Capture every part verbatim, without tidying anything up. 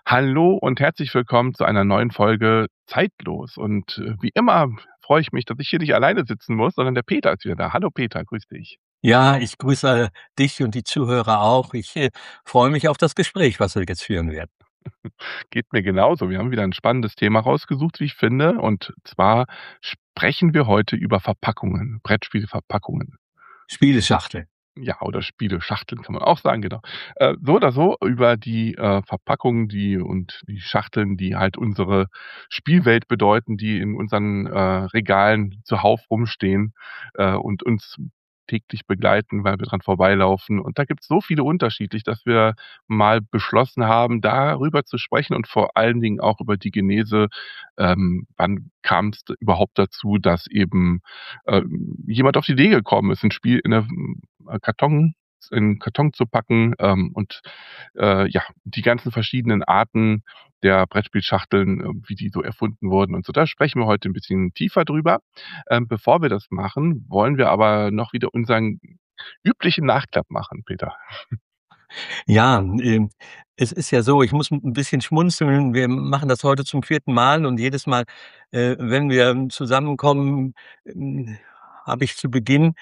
Hallo und herzlich willkommen zu einer neuen Folge Zeitlos. Und äh, wie immer freue ich mich, dass ich hier nicht alleine sitzen muss, sondern der Peter ist wieder da. Hallo Peter, grüß dich. Ja, ich grüße dich und die Zuhörer auch. Ich, äh, freue mich auf das Gespräch, was wir jetzt führen werden. Geht mir genauso. Wir haben wieder ein spannendes Thema rausgesucht, wie ich finde. Und zwar sprechen wir heute über Verpackungen, Brettspielverpackungen. Spieleschachtel. Ja, oder Spieleschachteln kann man auch sagen, genau. Äh, so oder so über die, äh, Verpackungen, die und die Schachteln, die halt unsere Spielwelt bedeuten, die in unseren, äh, Regalen zuhauf rumstehen, äh, und uns täglich begleiten, weil wir dran vorbeilaufen. Und da gibt's so viele unterschiedlich, dass wir mal beschlossen haben, darüber zu sprechen und vor allen Dingen auch über die Genese. Ähm, wann kam's d überhaupt dazu, dass eben, ähm, jemand auf die Idee gekommen ist, 'n Spiel in 'ne äh, Karton in Karton zu packen, ähm, und, äh, ja, die ganzen verschiedenen Arten der Brettspielschachteln, äh, wie die so erfunden wurden und so. Da sprechen wir heute 'n bisschen tiefer drüber. Ähm, bevor wir das machen, wollen wir aber noch wieder unseren üblichen Nachklapp machen, Peter. Ja, ähm, es ist ja so, ich muss 'n bisschen schmunzeln. Wir machen das heute zum vierten Mal und jedes Mal, äh, wenn wir zusammenkommen, hm, habe ich zu Beginn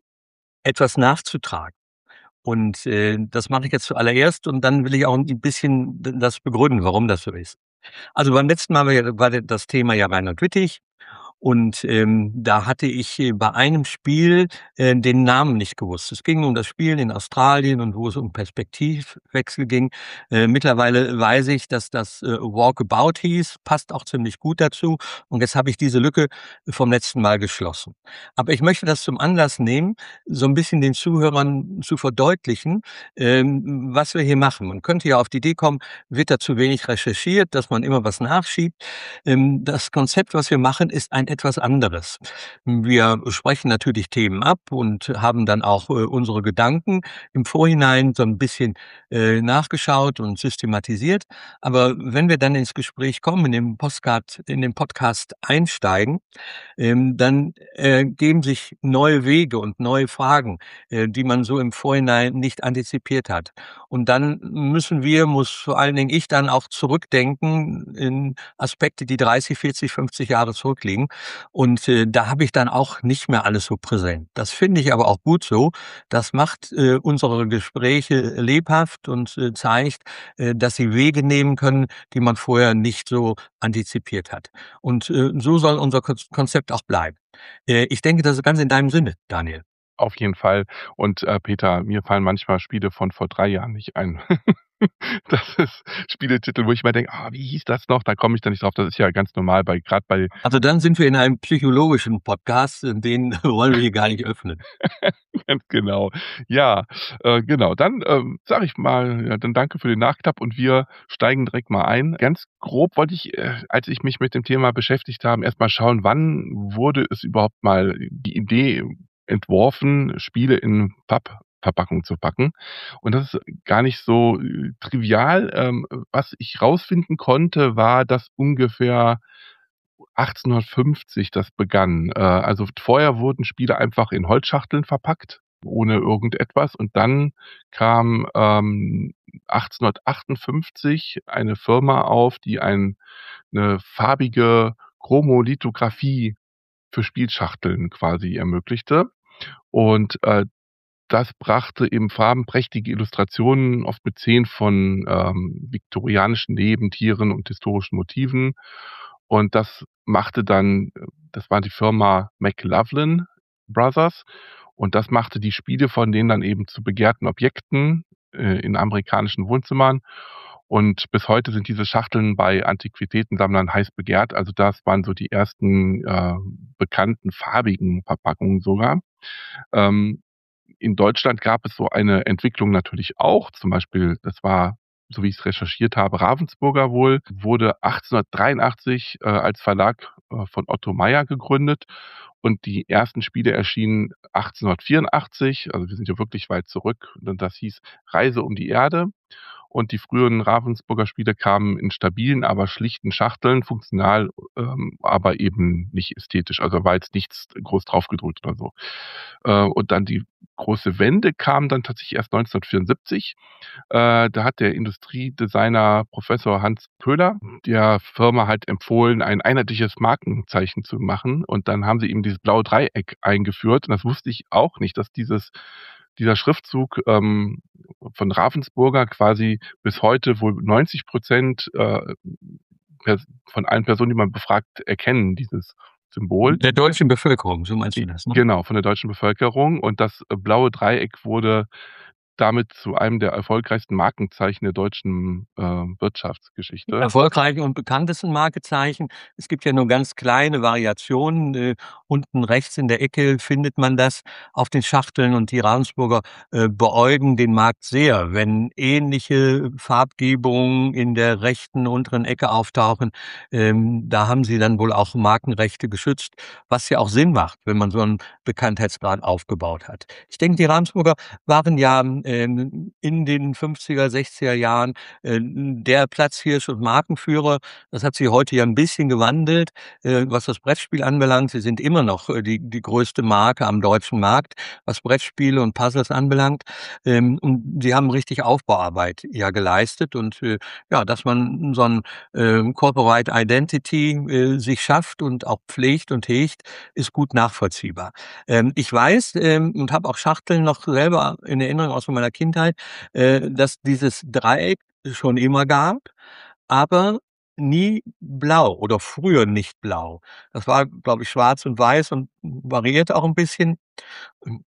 etwas nachzutragen. Und, äh, das mache ich jetzt zuallererst und dann will ich auch 'n bisschen d das begründen, warum das so ist. Also, beim letzten Mal war ja war das Thema ja Reinhard Büttig und, ähm, da hatte ich, äh, bei einem Spiel, äh, den Namen nicht gewusst. Es ging um das Spiel in Australien und wo es um Perspektivwechsel ging. Äh, mittlerweile weiß ich, dass das, äh, Walkabout hieß, passt auch ziemlich gut dazu und jetzt habe ich diese Lücke vom letzten Mal geschlossen. Aber ich möchte das zum Anlass nehmen, so 'n bisschen den Zuhörern zu verdeutlichen, ähm, was wir hier machen. Man könnte ja auf die Idee kommen, wird da zu wenig recherchiert, dass man immer was nachschiebt. Ähm, das Konzept, was wir machen, ist ein etwas anderes. Wir sprechen natürlich Themen ab und haben dann auch, äh, unsere Gedanken im Vorhinein so 'n bisschen, äh, nachgeschaut und systematisiert. Aber wenn wir dann ins Gespräch kommen, in den Postcard in den Podcast einsteigen, ähm, dann ergeben sich neue Wege und neue Fragen, äh, die man so im Vorhinein nicht antizipiert hat. Und dann müssen wir muss vor allen Dingen ich dann auch zurückdenken in Aspekte, die dreißig, vierzig, fünfzig Jahre zurückliegen. Und, äh, da habe ich dann auch nicht mehr alles so präsent. Das finde ich aber auch gut so. Das macht, äh, unsere Gespräche lebhaft und, äh, zeigt, äh, dass sie Wege nehmen können, die man vorher nicht so antizipiert hat. Und, äh, so soll unser Konz Konzept auch bleiben. Äh, ich denke, das ist ganz in deinem Sinne, Daniel. Auf jeden Fall. Und, äh, Peter, mir fallen manchmal Spiele von vor drei Jahren nicht ein. Das ist Spieletitel, wo ich immer denke: „Ah, wie hieß das noch?“ Da komme ich dann nicht drauf. Das ist ja ganz normal bei grad bei Also, dann sind wir in einem psychologischen Podcast, den wollen wir hier gar nicht öffnen. Ganz genau. Ja, äh, genau. Dann, ähm, sage ich mal, ja, dann danke für den Nachklapp und wir steigen direkt mal ein. Ganz grob wollte ich, äh, als ich mich mit dem Thema beschäftigt habe, erst mal schauen, wann wurde es überhaupt mal die Idee entworfen, Spiele in Pappverpackung zu packen. Und das ist gar nicht so, äh, trivial. Ähm, was ich rausfinden konnte, war, dass ungefähr achtzehnhundertfünfzig das begann. Äh, also, vorher wurden Spiele einfach in Holzschachteln verpackt, ohne irgendetwas. Und dann kam, ähm, achtzehnhundertachtundfünfzig eine Firma auf, die ein 'ne farbige Chromolithografie für Spielschachteln quasi ermöglichte. Und, äh, das brachte eben farbenprächtige Illustrationen, oft mit Szenen von, ähm, viktorianischen Nebentieren und historischen Motiven. Und das machte dann das war die Firma McLaughlin Brothers. Und das machte die Spiele von denen dann eben zu begehrten Objekten, äh, in amerikanischen Wohnzimmern. Und bis heute sind diese Schachteln bei Antiquitätensammlern heiß begehrt. Also, das waren so die ersten, äh, bekannten farbigen Verpackungen sogar. Ähm, in Deutschland gab es so eine Entwicklung natürlich auch. Zum Beispiel, das war, so wie ich's recherchiert habe, Ravensburger wohl, wurde achtzehnhundertdreiundachtzig, äh, als Verlag, äh, von Otto Meyer gegründet und die ersten Spiele erschienen achtzehnhundertvierundachtzig. Also, wir sind ja wirklich weit zurück und das hieß „Reise um die Erde“. und die früheren Ravensburger Spiele kamen in stabilen, aber schlichten Schachteln, funktional, ähm, aber eben nicht ästhetisch. Also, war jetzt nichts groß draufgedrückt oder so. Äh, und dann die große Wende kam dann tatsächlich erst neunzehnhundertvierundsiebzig. Äh, da hat der Industriedesigner Professor Hans Köhler der Firma halt empfohlen, ein einheitliches Markenzeichen zu machen. Und dann haben sie eben dieses blaue Dreieck eingeführt. Und das wusste ich auch nicht, dass dieses dieser Schriftzug, ähm, von Ravensburger quasi bis heute wohl neunzig Prozent äh, pers von allen Personen, die man befragt, erkennen dieses Symbol. Der deutschen Bevölkerung, so meinst du G das, ne? genau, von der deutschen Bevölkerung. Und das äh, blaue Dreieck wurde damit zu einem der erfolgreichsten Markenzeichen der deutschen, äh, Wirtschaftsgeschichte. Erfolgreichen und bekanntesten Markenzeichen. Es gibt ja nur ganz kleine Variationen. Äh, unten rechts in der Ecke findet man das auf den Schachteln und die Ravensburger, äh, beäugen den Markt sehr, wenn ähnliche Farbgebungen in der rechten unteren Ecke auftauchen. Ähm, da haben sie dann wohl auch Markenrechte geschützt, was ja auch Sinn macht, wenn man so 'n Bekanntheitsgrad aufgebaut hat. Ich denke, die Ravensburger waren ja, ähm, in den fünfziger, sechziger Jahren, äh, der Platzhirsch und Markenführer. Das hat sich heute ja 'n bisschen gewandelt, äh, was das Brettspiel anbelangt. Sie sind immer noch, äh, die die größte Marke am deutschen Markt, was Brettspiele und Puzzles anbelangt. Ähm, und sie haben richtig Aufbauarbeit ja geleistet und, äh, ja, dass man so 'n, ähm, Corporate Identity, äh, sich schafft und auch pflegt und hegt, ist gut nachvollziehbar. Ähm, ich weiß, ähm, und habe auch Schachteln noch selber in Erinnerung aus meiner Kindheit, äh, dass dieses Dreieck schon immer gab, aber nie blau oder früher nicht blau. Das war, glaube ich, schwarz und weiß und variierte auch 'n bisschen. Ähm,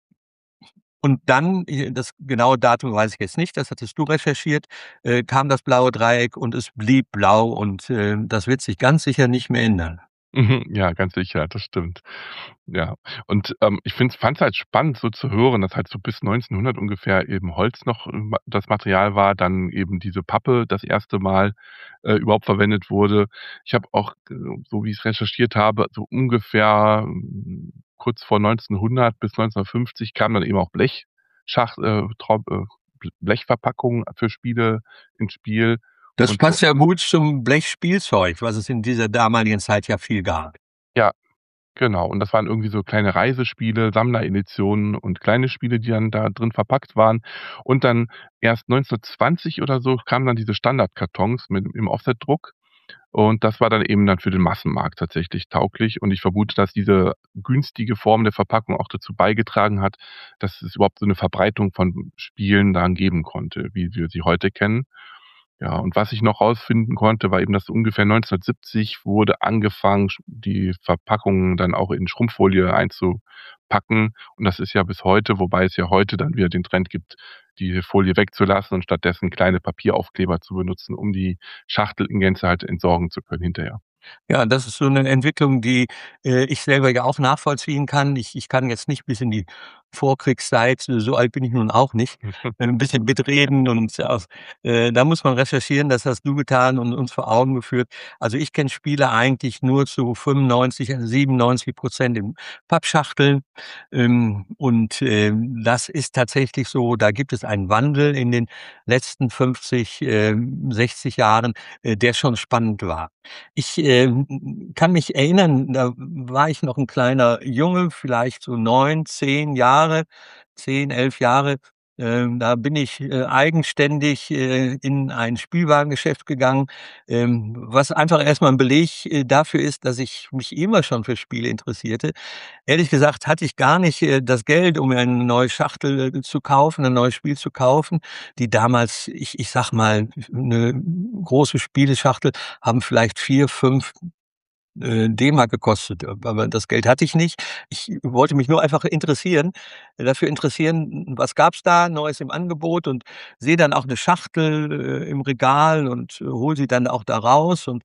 und dann, äh, das genaue Datum weiß ich jetzt nicht, das hattest du recherchiert, äh, kam das blaue Dreieck und es blieb blau und, äh, das wird sich ganz sicher nicht mehr ändern. Mhm, ja, ganz sicher, das stimmt. Ja, und, ähm, ich finde fand's halt spannend, so zu hören, dass halt so bis neunzehnhundert ungefähr eben Holz noch, äh, ma das Material war, dann eben diese Pappe das erste Mal, äh, überhaupt verwendet wurde. Ich habe auch, äh, so wie ich's recherchiert habe, so ungefähr, hm, kurz vor neunzehnhundert bis neunzehnhundertfünfzig kamen dann eben auch Blechschach äh, Trau äh, Bl Blechverpackungen für Spiele ins Spiel Das und so. passt ja gut zum Blechspielzeug, was es in dieser damaligen Zeit ja viel gab. Ja, genau. Und das waren irgendwie so kleine Reisespiele, Sammlereditionen und kleine Spiele, die dann da drin verpackt waren. Und dann erst neunzehnhundertzwanzig oder so kamen dann diese Standardkartons mit im Offsetdruck. Und das war dann eben dann für den Massenmarkt tatsächlich tauglich. Und ich vermute, dass diese günstige Form der Verpackung auch dazu beigetragen hat, dass es überhaupt so 'ne Verbreitung von Spielen dann geben konnte, wie wir sie heute kennen. Ja, und was ich noch rausfinden konnte, war eben, dass ungefähr neunzehnhundertsiebzig wurde angefangen, sch die Verpackungen dann auch in Schrumpffolie einzupacken. Und das ist ja bis heute, wobei es ja heute dann wieder den Trend gibt, die Folie wegzulassen und stattdessen kleine Papieraufkleber zu benutzen, um die Schachtel in Gänze halt entsorgen zu können hinterher. Ja, das ist so 'ne Entwicklung, die, äh, ich selber ja auch nachvollziehen kann. Ich ich kann jetzt nicht bis in die Vorkriegszeit, so alt bin ich nun auch nicht, äh, 'n bisschen mitreden und auf äh, da muss man recherchieren, das hast du getan und uns vor Augen geführt. Also, ich kenne Spiele eigentlich nur zu fünfundneunzig, siebenundneunzig Prozent in Pappschachteln. Ähm, und, ähm, das ist tatsächlich so, da gibt es einen Wandel in den letzten fünfzig, ähm, sechzig Jahren, äh, der schon spannend war. Ich, ähm, kann mich erinnern, da war ich noch 'n kleiner Junge, vielleicht so neun, zehn Jahre, zehn, elf Jahre. Ähm, da bin ich, äh, eigenständig, äh, in ein Spielwarengeschäft gegangen, ähm, was einfach erst mal 'n Beleg, äh, dafür ist, dass ich mich immer schon für Spiele interessierte. Ehrlich gesagt hatte ich gar nicht, äh, das Geld, um mir eine neue Schachtel, äh, zu kaufen, 'n neues Spiel zu kaufen, die damals, ich ich sage mal, 'ne große Spieleschachtel haben vielleicht vier, fünf, äh, D-Mark gekostet, aber das Geld hatte ich nicht. Ich wollte mich nur einfach interessieren dafür interessieren, was gab's da Neues im Angebot und sehe dann auch 'ne Schachtel, äh, im Regal und hole sie dann auch da raus. Und,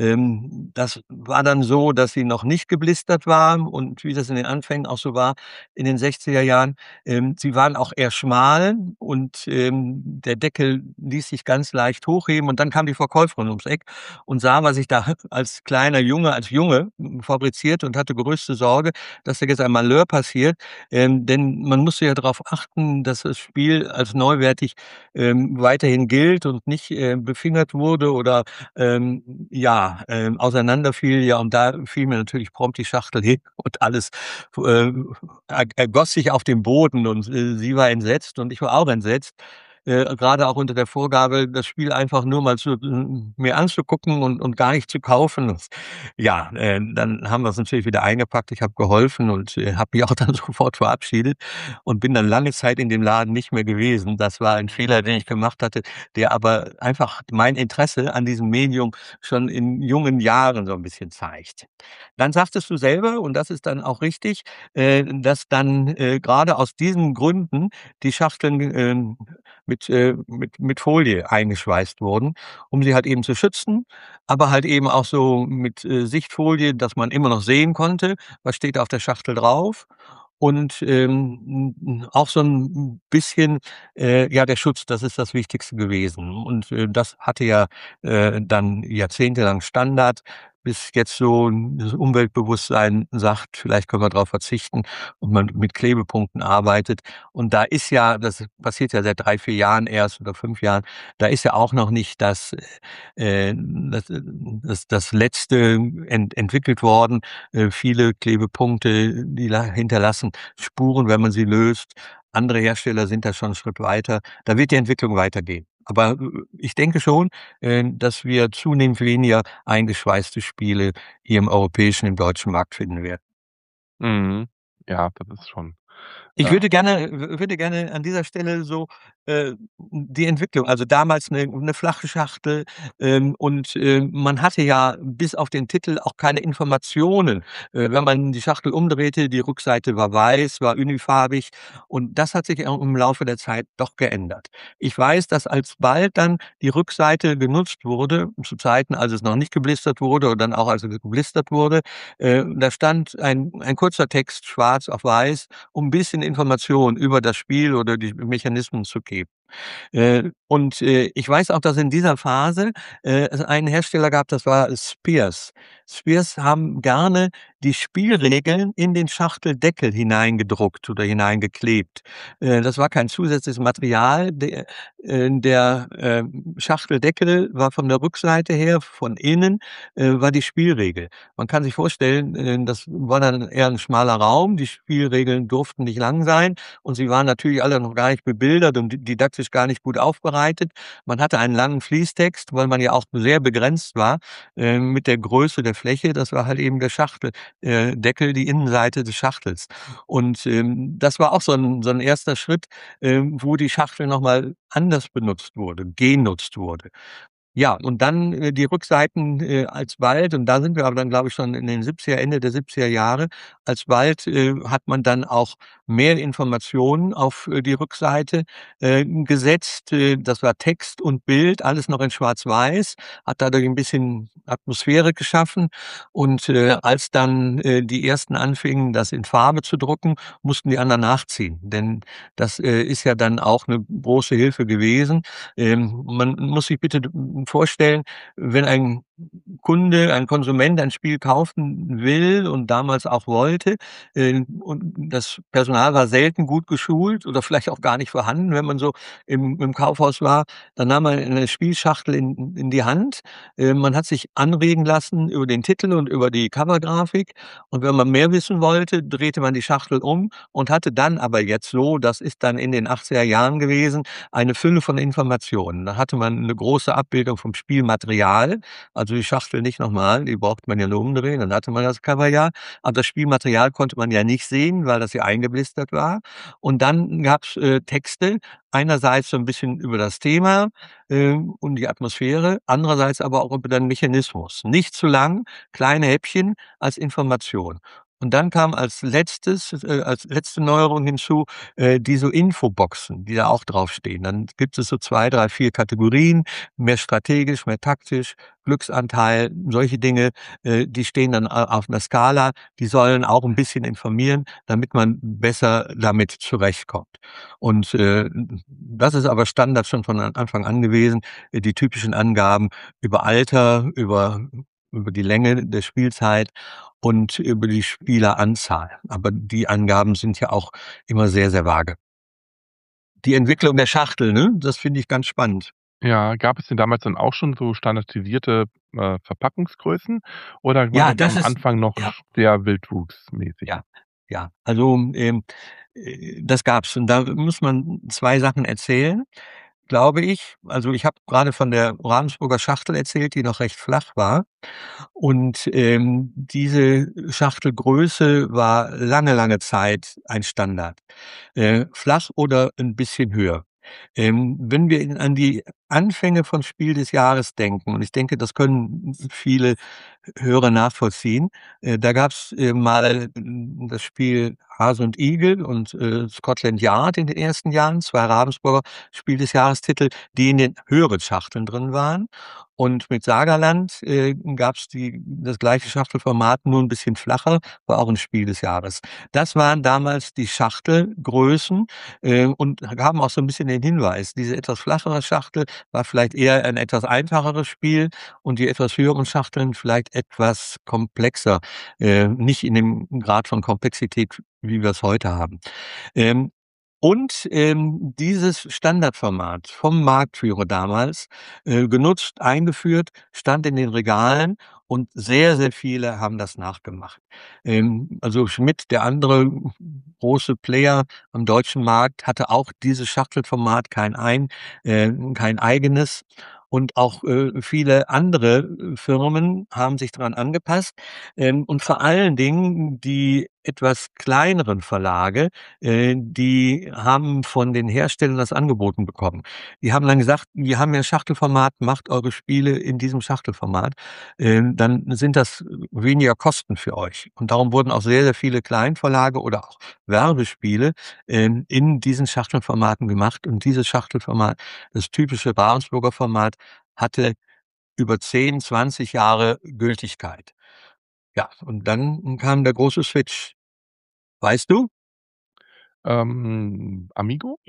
ähm, das war dann so, dass sie noch nicht geblistert war und wie das in den Anfängen auch so war in den sechziger Jahren. Ähm, sie waren auch eher schmal und, ähm, der Deckel ließ sich ganz leicht hochheben und dann kam die Verkäuferin ums Eck und sah, was ich da als kleiner Junge als Junge fabriziert und hatte größte Sorge, dass da jetzt ein Malheur passiert. Ähm, denn man musste ja darauf achten, dass das Spiel als neuwertig, ähm, weiterhin gilt und nicht, äh, befingert wurde oder, ähm, ja, ähm, auseinanderfiel. Ja, und da fiel mir natürlich prompt die Schachtel hin und alles, äh, er ergoss sich auf den Boden und, äh, sie war entsetzt und ich war auch entsetzt. Äh, grade auch unter der Vorgabe, das Spiel einfach nur mal zu hm, mir anzugucken und und gar nicht zu kaufen. Ja, äh, dann haben wir's natürlich wieder eingepackt. Ich habe geholfen und, äh, habe mich auch dann sofort verabschiedet und bin dann lange Zeit in dem Laden nicht mehr gewesen. Das war ein Fehler, den ich gemacht hatte, der aber einfach mein Interesse an diesem Medium schon in jungen Jahren so 'n bisschen zeigt. Dann sagtest du selber, und das ist dann auch richtig, äh, dass dann, äh, grade aus diesen Gründen die Schachteln, ähm, mit äh, mit mit Folie eingeschweißt wurden, um sie halt eben zu schützen, aber halt eben auch so mit, äh, Sichtfolie, dass man immer noch sehen konnte, was steht auf der Schachtel drauf und, ähm, hm, hm, auch so 'n bisschen, äh, ja, der Schutz, das ist das Wichtigste gewesen. Und, äh, das hatte ja, äh, dann jahrzehntelang Standard, bis jetzt so das Umweltbewusstsein sagt: „Vielleicht können wir drauf verzichten“ und man mit Klebepunkten arbeitet. Und da ist ja das passiert ja seit drei, vier Jahren erst oder fünf Jahren, da ist ja auch noch nicht das, äh das äh, das das Letzte ent entwickelt worden. Äh, viele Klebepunkte, die la hinterlassen Spuren, wenn man sie löst. Andere Hersteller sind da schon 'n Schritt weiter. Da wird die Entwicklung weitergehen. Aber, äh, ich denke schon, äh, dass wir zunehmend weniger eingeschweißte Spiele hier im europäischen, im deutschen Markt finden werden. Mhm. Ja, das ist schon, Ich ja. würde gerne w würde gerne an dieser Stelle so, äh, die Entwicklung also damals 'ne 'ne flache Schachtel, ähm, und, äh, man hatte ja bis auf den Titel auch keine Informationen. Äh, wenn man die Schachtel umdrehte, die Rückseite war weiß, war unifarbig und das hat sich auch im Laufe der Zeit doch geändert. Ich weiß, dass alsbald dann die Rückseite genutzt wurde, zu Zeiten, als es noch nicht geblistert wurde und dann auch, als es geblistert wurde. Äh, da stand ein ein kurzer Text schwarz auf weiß, um 'n bisschen Information über das Spiel oder die Mechanismen zu geben. Äh, und, äh, ich weiß auch, dass in dieser Phase, äh, es einen Hersteller gab, das war Speers. Speers haben gerne die Spielregeln in den Schachteldeckel hineingedruckt oder hineingeklebt. Äh, das war kein zusätzliches Material. Der äh, der, ähm, Schachteldeckel war von der Rückseite her, von innen, äh, war die Spielregel. Man kann sich vorstellen, äh, das war dann eher 'n schmaler Raum. Die Spielregeln durften nicht lang sein und sie waren natürlich alle noch gar nicht bebildert und di didaktisch gar nicht gut aufbereitet. Man hatte einen langen Fließtext, weil man ja auch sehr begrenzt war, äh, mit der Größe der Fläche. Das war halt eben der Schachtel äh, Deckel, die Innenseite des Schachtels. Und, ähm, das war auch so 'n so 'n erster Schritt, ähm, wo die Schachtel noch mal anders benutzt wurde, genutzt wurde. Ja, und dann, äh, die Rückseiten, äh, alsbald und da sind wir aber dann, glaube ich, schon in den siebziger Ende der siebziger Jahre. Alsbald, äh, hat man dann auch mehr Informationen auf, äh, die Rückseite, äh, gesetzt. Äh, das war Text und Bild, alles noch in schwarz-weiß, hat dadurch 'n bisschen Atmosphäre geschaffen. Und, äh, als dann, äh, die ersten anfingen, das in Farbe zu drucken, mussten die anderen nachziehen, denn das, äh, ist ja dann auch 'ne große Hilfe gewesen. Ähm, man muss sich bitte d vorstellen, wenn ein Kunde, ein Konsument ein Spiel kaufen will und damals auch wollte, äh, und das Personal war selten gut geschult oder vielleicht auch gar nicht vorhanden, wenn man so im im Kaufhaus war, dann nahm man 'ne Spielschachtel in in die Hand. Äh, man hat sich anregen lassen über den Titel und über die Covergrafik und wenn man mehr wissen wollte, drehte man die Schachtel um und hatte dann aber jetzt so, das ist dann in den achtziger Jahren gewesen, eine Fülle von Informationen. Da hatte man 'ne große Abbildung vom Spielmaterial, also die Schachtel nicht noch mal, die brauchte man ja nur umdrehen, dann hatte man das Cover ja. Aber das Spielmaterial konnte man ja nicht sehen, weil das ja eingeblistert war. Und dann gab's, äh, Texte, einerseits so 'n bisschen über das Thema, ähm, und die Atmosphäre, andererseits aber auch über den Mechanismus. Nicht zu lang, kleine Häppchen als Information. Und dann kam als Letztes äh, als letzte Neuerung hinzu, äh, diese Infoboxen, die da auch draufstehen. Dann gibt es so zwei, drei, vier Kategorien, mehr strategisch, mehr taktisch, Glücksanteil, solche Dinge, äh, die stehen dann a auf 'ner Skala. Die sollen auch 'n bisschen informieren, damit man besser damit zurechtkommt. Und, äh, das ist aber Standard schon von Anfang an gewesen, äh, die typischen Angaben über Alter, über über die Länge der Spielzeit und über die Spieleranzahl. Aber die Angaben sind ja auch immer sehr, sehr vage. Die Entwicklung der Schachtel, ne, das finde ich ganz spannend. Ja, gab es denn damals dann auch schon so standardisierte, äh, Verpackungsgrößen oder war Ja, das das am ist Anfang noch ja, sehr wildwuchsmäßig? ja, ja. Also, ähm, äh, das gab's und da muss man zwei Sachen erzählen, glaube ich. Also, ich habe grade von der Ravensburger Schachtel erzählt, die noch recht flach war. Und, ähm, diese Schachtelgröße war lange, lange Zeit ein Standard, äh, flach oder 'n bisschen höher. Ähm, wenn wir in an die Anfänge von Spiel des Jahres denken, und ich denke, das können viele Hörer nachvollziehen, äh, da gab's, äh, mal hm, das Spiel Hase und Igel und, äh, Scotland Yard in den ersten Jahren, zwei Ravensburger Spiel des Jahrestitel, die in den höheren Schachteln drin waren. Und mit Sagerland, äh, gab's die das gleiche Schachtelformat, nur 'n bisschen flacher, war auch 'n Spiel des Jahres. Das waren damals die Schachtelgrößen, äh, und gaben auch so 'n bisschen den Hinweis, diese etwas flachere Schachtel war vielleicht eher ein etwas einfacheres Spiel und die etwas höheren Schachteln vielleicht etwas komplexer, äh, nicht in dem Grad von Komplexität, wie wir's heute haben. Ähm, und, ähm, dieses Standardformat vom Marktführer damals, äh, genutzt, eingeführt, stand in den Regalen und sehr, sehr viele haben das nachgemacht. Ähm, also Schmidt, der andere große Player am deutschen Markt, hatte auch dieses Schachtelformat, kein ein äh, kein eigenes. Und auch, äh, viele andere, äh, Firmen haben sich dran angepasst. Ähm, und vor allen Dingen die etwas kleineren Verlage, äh, die haben von den Herstellern das angeboten bekommen. Die haben dann gesagt: „Wir haben ja Schachtelformat, macht eure Spiele in diesem Schachtelformat, ähm, dann sind das weniger Kosten für euch.“ Und darum wurden auch sehr, sehr viele Kleinverlage oder auch Werbespiele, ähm, in diesen Schachtelformaten gemacht. Und dieses Schachtelformat, das typische Ravensburger Format, hatte über zehn, zwanzig Jahre Gültigkeit. Ja, und dann kam der große Switch. Weißt du? Ähm, Amigo?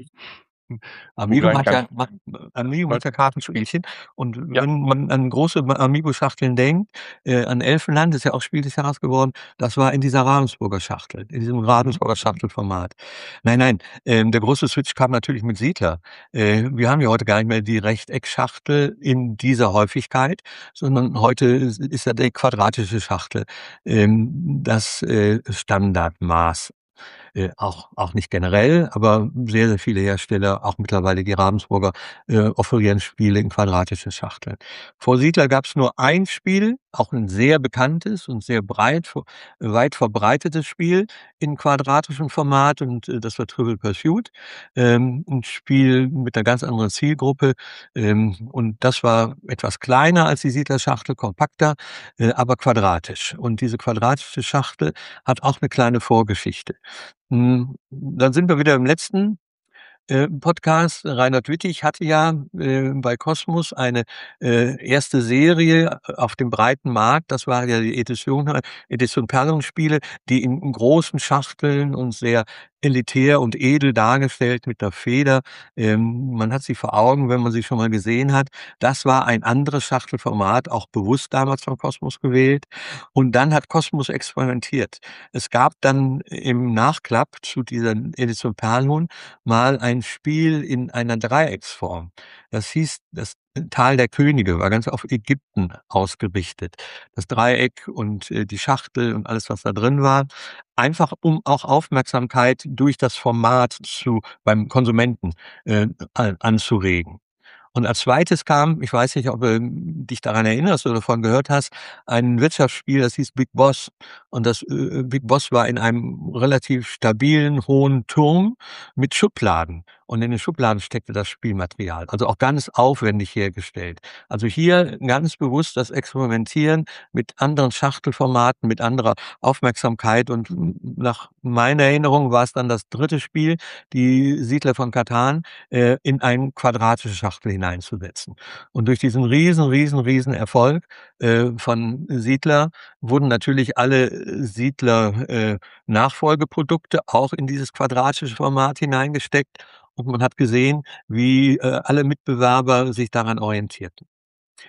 Wo Amigo dann macht ganz ja macht Amigo was macht ja Kartenspielchen und Ja. wenn man an große Amigo-Schachteln denkt, äh, an Elfenland, ist ja auch Spiel des Jahres geworden, das war in dieser Ravensburger Schachtel, in diesem Mhm. Ravensburger Schachtelformat. Nein, nein, ähm, der große Switch kam natürlich mit Siedler. Äh, wir haben ja heute gar nicht mehr die Rechteckschachtel in dieser Häufigkeit, sondern heute is ist ja die quadratische Schachtel, ähm, das, äh, Standardmaß. Äh, auch auch nicht generell, aber sehr, sehr viele Hersteller, auch mittlerweile die Ravensburger, äh, offerieren Spiele in quadratische Schachteln. Vor Siedler gab's nur ein Spiel, auch 'n sehr bekanntes und sehr breit v weit verbreitetes Spiel in quadratischem Format und, äh, das war Trivial Pursuit, ähm, 'n Spiel mit 'ner ganz anderen Zielgruppe. Ähm, und das war etwas kleiner als die Siedlerschachtel, kompakter, äh, aber quadratisch. Und diese quadratische Schachtel hat auch 'ne kleine Vorgeschichte. Hm, dann sind wir wieder im letzten, äh, Podcast. Reinhard Wittig hatte ja, äh, bei Kosmos eine, äh, erste Serie auf dem breiten Markt. Das war ja die Edition Edition Perlon-Spiele, die in in großen Schachteln und sehr elitär und edel dargestellt mit 'ner Feder. Ähm, man hat sie vor Augen, wenn man sie schon mal gesehen hat. Das war ein anderes Schachtelformat, auch bewusst damals von Kosmos gewählt. Und dann hat Kosmos experimentiert. Es gab dann im Nachklapp zu dieser Edition Perlon mal ein Spiel in einer Dreiecksform. Das hieß das Tal der Könige, war ganz auf Ägypten ausgerichtet. Das Dreieck und, äh, die Schachtel und alles, was da drin war. Einfach, um auch Aufmerksamkeit durch das Format zu beim Konsumenten, äh, an anzuregen. Und als Zweites kam, ich weiß nicht, ob du dich daran erinnerst oder davon gehört hast, ein Wirtschaftsspiel, das hieß Big Boss. Und das, äh, Big Boss war in einem relativ stabilen, hohen Turm mit Schubladen. Und in den Schubladen steckte das Spielmaterial, also auch ganz aufwendig hergestellt. Also hier ganz bewusst das Experimentieren mit anderen Schachtelformaten, mit anderer Aufmerksamkeit. Und nach meiner Erinnerung war's dann das dritte Spiel, die Siedler von Catan, äh, in ein quadratische Schachtel hineinzusetzen. Und durch diesen riesen, riesen, Riesenerfolg, äh, von Siedler wurden natürlich alle Siedler, äh, Nachfolgeprodukte auch in dieses quadratische Format hineingesteckt. Und man hat gesehen, wie, äh, alle Mitbewerber sich daran orientierten.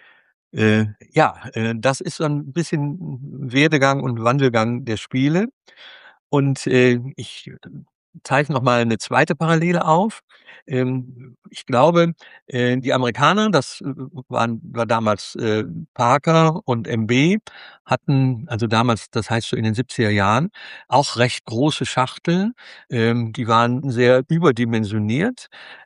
Äh, ja, äh, das ist so 'n bisschen Werdegang und Wandelgang der Spiele. Und, äh, ich zeige noch mal 'ne zweite Parallele auf. Ähm, ich glaube, äh, die Amerikaner, das waren war damals, äh, Parker und M B, hatten also damals, das heißt so in den siebziger Jahren, auch recht große Schachteln. Ähm, die waren sehr überdimensioniert.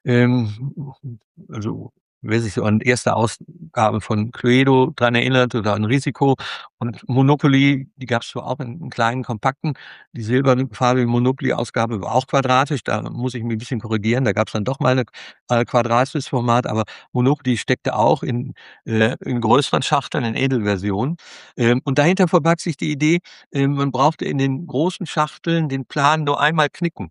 Ähm, also, wer sich so an erste Ausgabe von Cluedo dran erinnert oder an Risiko und Monopoly, die gab's zwar auch in in kleinen, kompakten. Die silberfarbige Monopoly-Ausgabe war auch quadratisch. Da muss ich mich 'n bisschen korrigieren. Da gab's dann doch mal 'ne äh, quadratisches Format, aber Monopoly steckte auch in äh, in größeren Schachteln, in Edelversionen. Ähm, und dahinter verbarg sich die Idee, äh, man brauchte in den großen Schachteln den Plan nur einmal knicken.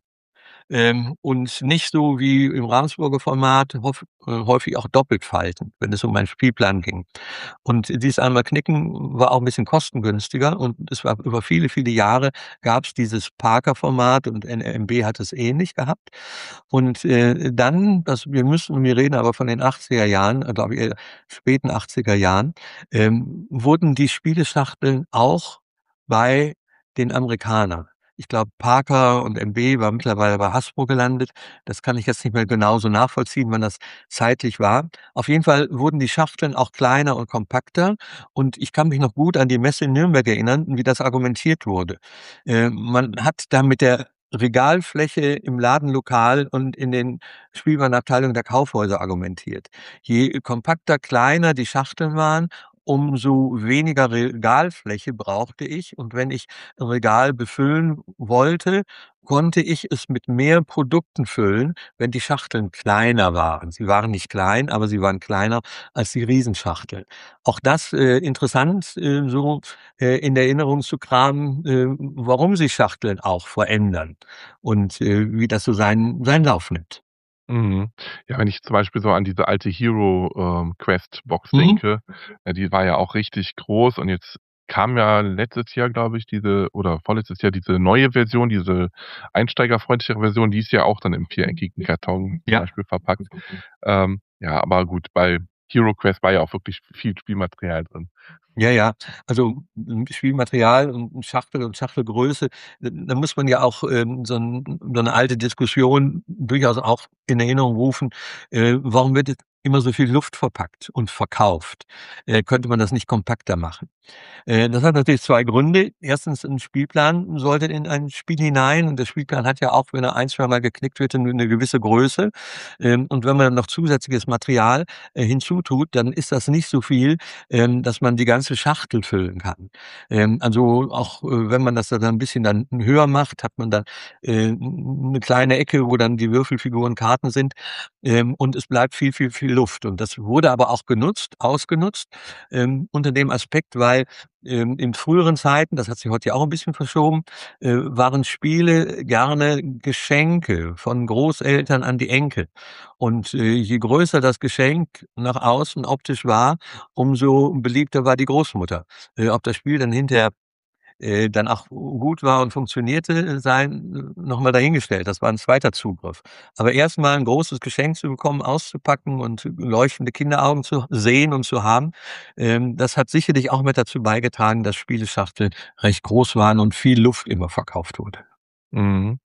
Ähm, und nicht so wie im Ravensburger Format hof äh, häufig auch doppelt falten, wenn es um einen Spielplan ging. Und dieses einmal knicken war auch 'n bisschen kostengünstiger und es war über viele, viele Jahre gab's dieses Parker-Format und N M B hat es ähnlich gehabt. Und, äh, dann, das wir müssen wir reden aber von den achtziger Jahren, glaube ich, äh, späten achtziger Jahren, ähm, wurden die Spieleschachteln auch bei den Amerikanern, ich glaube, Parker und M B war mittlerweile bei Hasbro gelandet. Das kann ich jetzt nicht mehr genau so nachvollziehen, wann das zeitlich war. Auf jeden Fall wurden die Schachteln auch kleiner und kompakter und ich kann mich noch gut an die Messe in Nürnberg erinnern, wie das argumentiert wurde. Äh, man hat da mit der Regalfläche im Ladenlokal und in den Spielwarenabteilungen der Kaufhäuser argumentiert. Je kompakter, kleiner die Schachteln waren, umso weniger Regalfläche brauchte ich. Und wenn ich 'n Regal befüllen wollte, konnte ich es mit mehr Produkten füllen, wenn die Schachteln kleiner waren. Sie waren nicht klein, aber sie waren kleiner als die Riesenschachteln. Auch das, äh, interessant, äh, so, äh, in Erinnerung zu kramen, äh, warum sich Schachteln auch verändern und, äh, wie das so seinen seinen Lauf nimmt. Mhm. Ja, wenn ich zum Beispiel so an diese alte Hero, ähm, Quest Box Mhm. denke, äh, die war ja auch richtig groß und jetzt kam ja letztes Jahr, glaube ich, diese oder vorletztes Jahr diese neue Version, diese einsteigerfreundlichere Version, die ist ja auch dann im viereckigen Karton zum Ja. Beispiel verpackt. Ähm, ja, aber gut, bei Hero Quest war ja auch wirklich viel Spielmaterial drin. Ja, ja, also, hm, Spielmaterial und Schachtel und Schachtelgröße, d da muss man ja auch, ähm, so 'n so 'ne alte Diskussion durchaus auch in Erinnerung rufen. Äh, warum wird jetzt immer so viel Luft verpackt und verkauft? Äh, könnte man das nicht kompakter machen? Äh, das hat natürlich zwei Gründe. Erstens, 'n Spielplan sollte in ein Spiel hinein und der Spielplan hat ja auch, wenn er ein, zweimal geknickt wird, nur 'ne gewisse Größe. Ähm, und wenn man dann noch zusätzliches Material, äh, hinzutut, dann ist das nicht so viel, ähm, dass man die ganze Schachtel füllen kann. Ähm, also, auch, äh, wenn man das dann 'n bisschen dann höher macht, hat man dann, äh, 'n 'ne kleine Ecke, wo dann die Würfelfiguren, Karten sind, ähm, und es bleibt viel, viel, viel Luft. Und das wurde aber auch genutzt ausgenutzt, ähm, unter dem Aspekt, weil, ähm, in früheren Zeiten, das hat sich heute ja auch 'n bisschen verschoben, äh, waren Spiele gerne Geschenke von Großeltern an die Enkel. Und, äh, je größer das Geschenk nach außen optisch war, umso beliebter war die Großmutter. Äh, ob das Spiel dann hinterher, äh, dann auch gut war und funktionierte, sei noch mal dahingestellt. Das war 'n zweiter Zugriff. Aber erst mal 'n großes Geschenk zu bekommen, auszupacken und leuchtende Kinderaugen zu sehen und zu haben, ähm, das hat sicherlich auch mit dazu beigetragen, dass Spieleschachteln recht groß waren und viel Luft immer verkauft wurde. Mhm.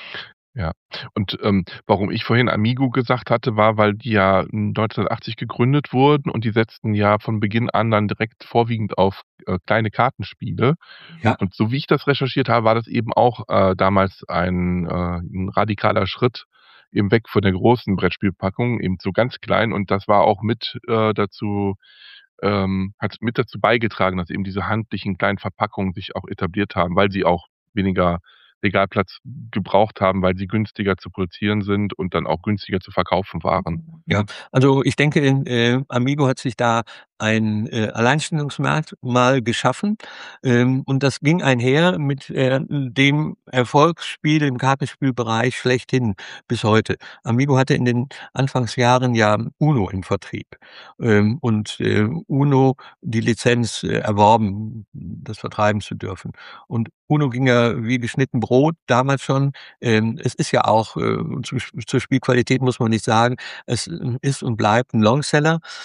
Ja. Und, ähm, warum ich vorhin Amigo gesagt hatte, war, weil die ja neunzehnhundertachtzig gegründet wurden und die setzten ja von Beginn an dann direkt vorwiegend auf, äh, kleine Kartenspiele. Ja. Und so wie ich das recherchiert habe, war das eben auch, äh, damals ein, äh 'n radikaler Schritt eben weg von der großen Brettspielpackung, eben zu ganz klein. Und das war auch mit, äh, dazu ähm, hat mit dazu beigetragen, dass eben diese handlichen kleinen Verpackungen sich auch etabliert haben, weil sie auch weniger Regalplatz gebraucht haben, weil sie günstiger zu produzieren sind und dann auch günstiger zu verkaufen waren. Ja, also, ich denke, äh, Amigo hat sich da ein, äh, Alleinstellungsmerkmal geschaffen, ähm, und das ging einher mit, äh, dem Erfolgsspiel im Kartenspielbereich schlechthin bis heute. Amigo hatte in den Anfangsjahren ja UNO im Vertrieb, ähm, und, äh, UNO die Lizenz, äh, erworben, das vertreiben zu dürfen. Und UNO ging ja wie geschnitten Brot damals schon. Ähm, es ist ja auch, äh, zu zur Spielqualität muss man nichts sagen. Es ist und bleibt 'n Longseller.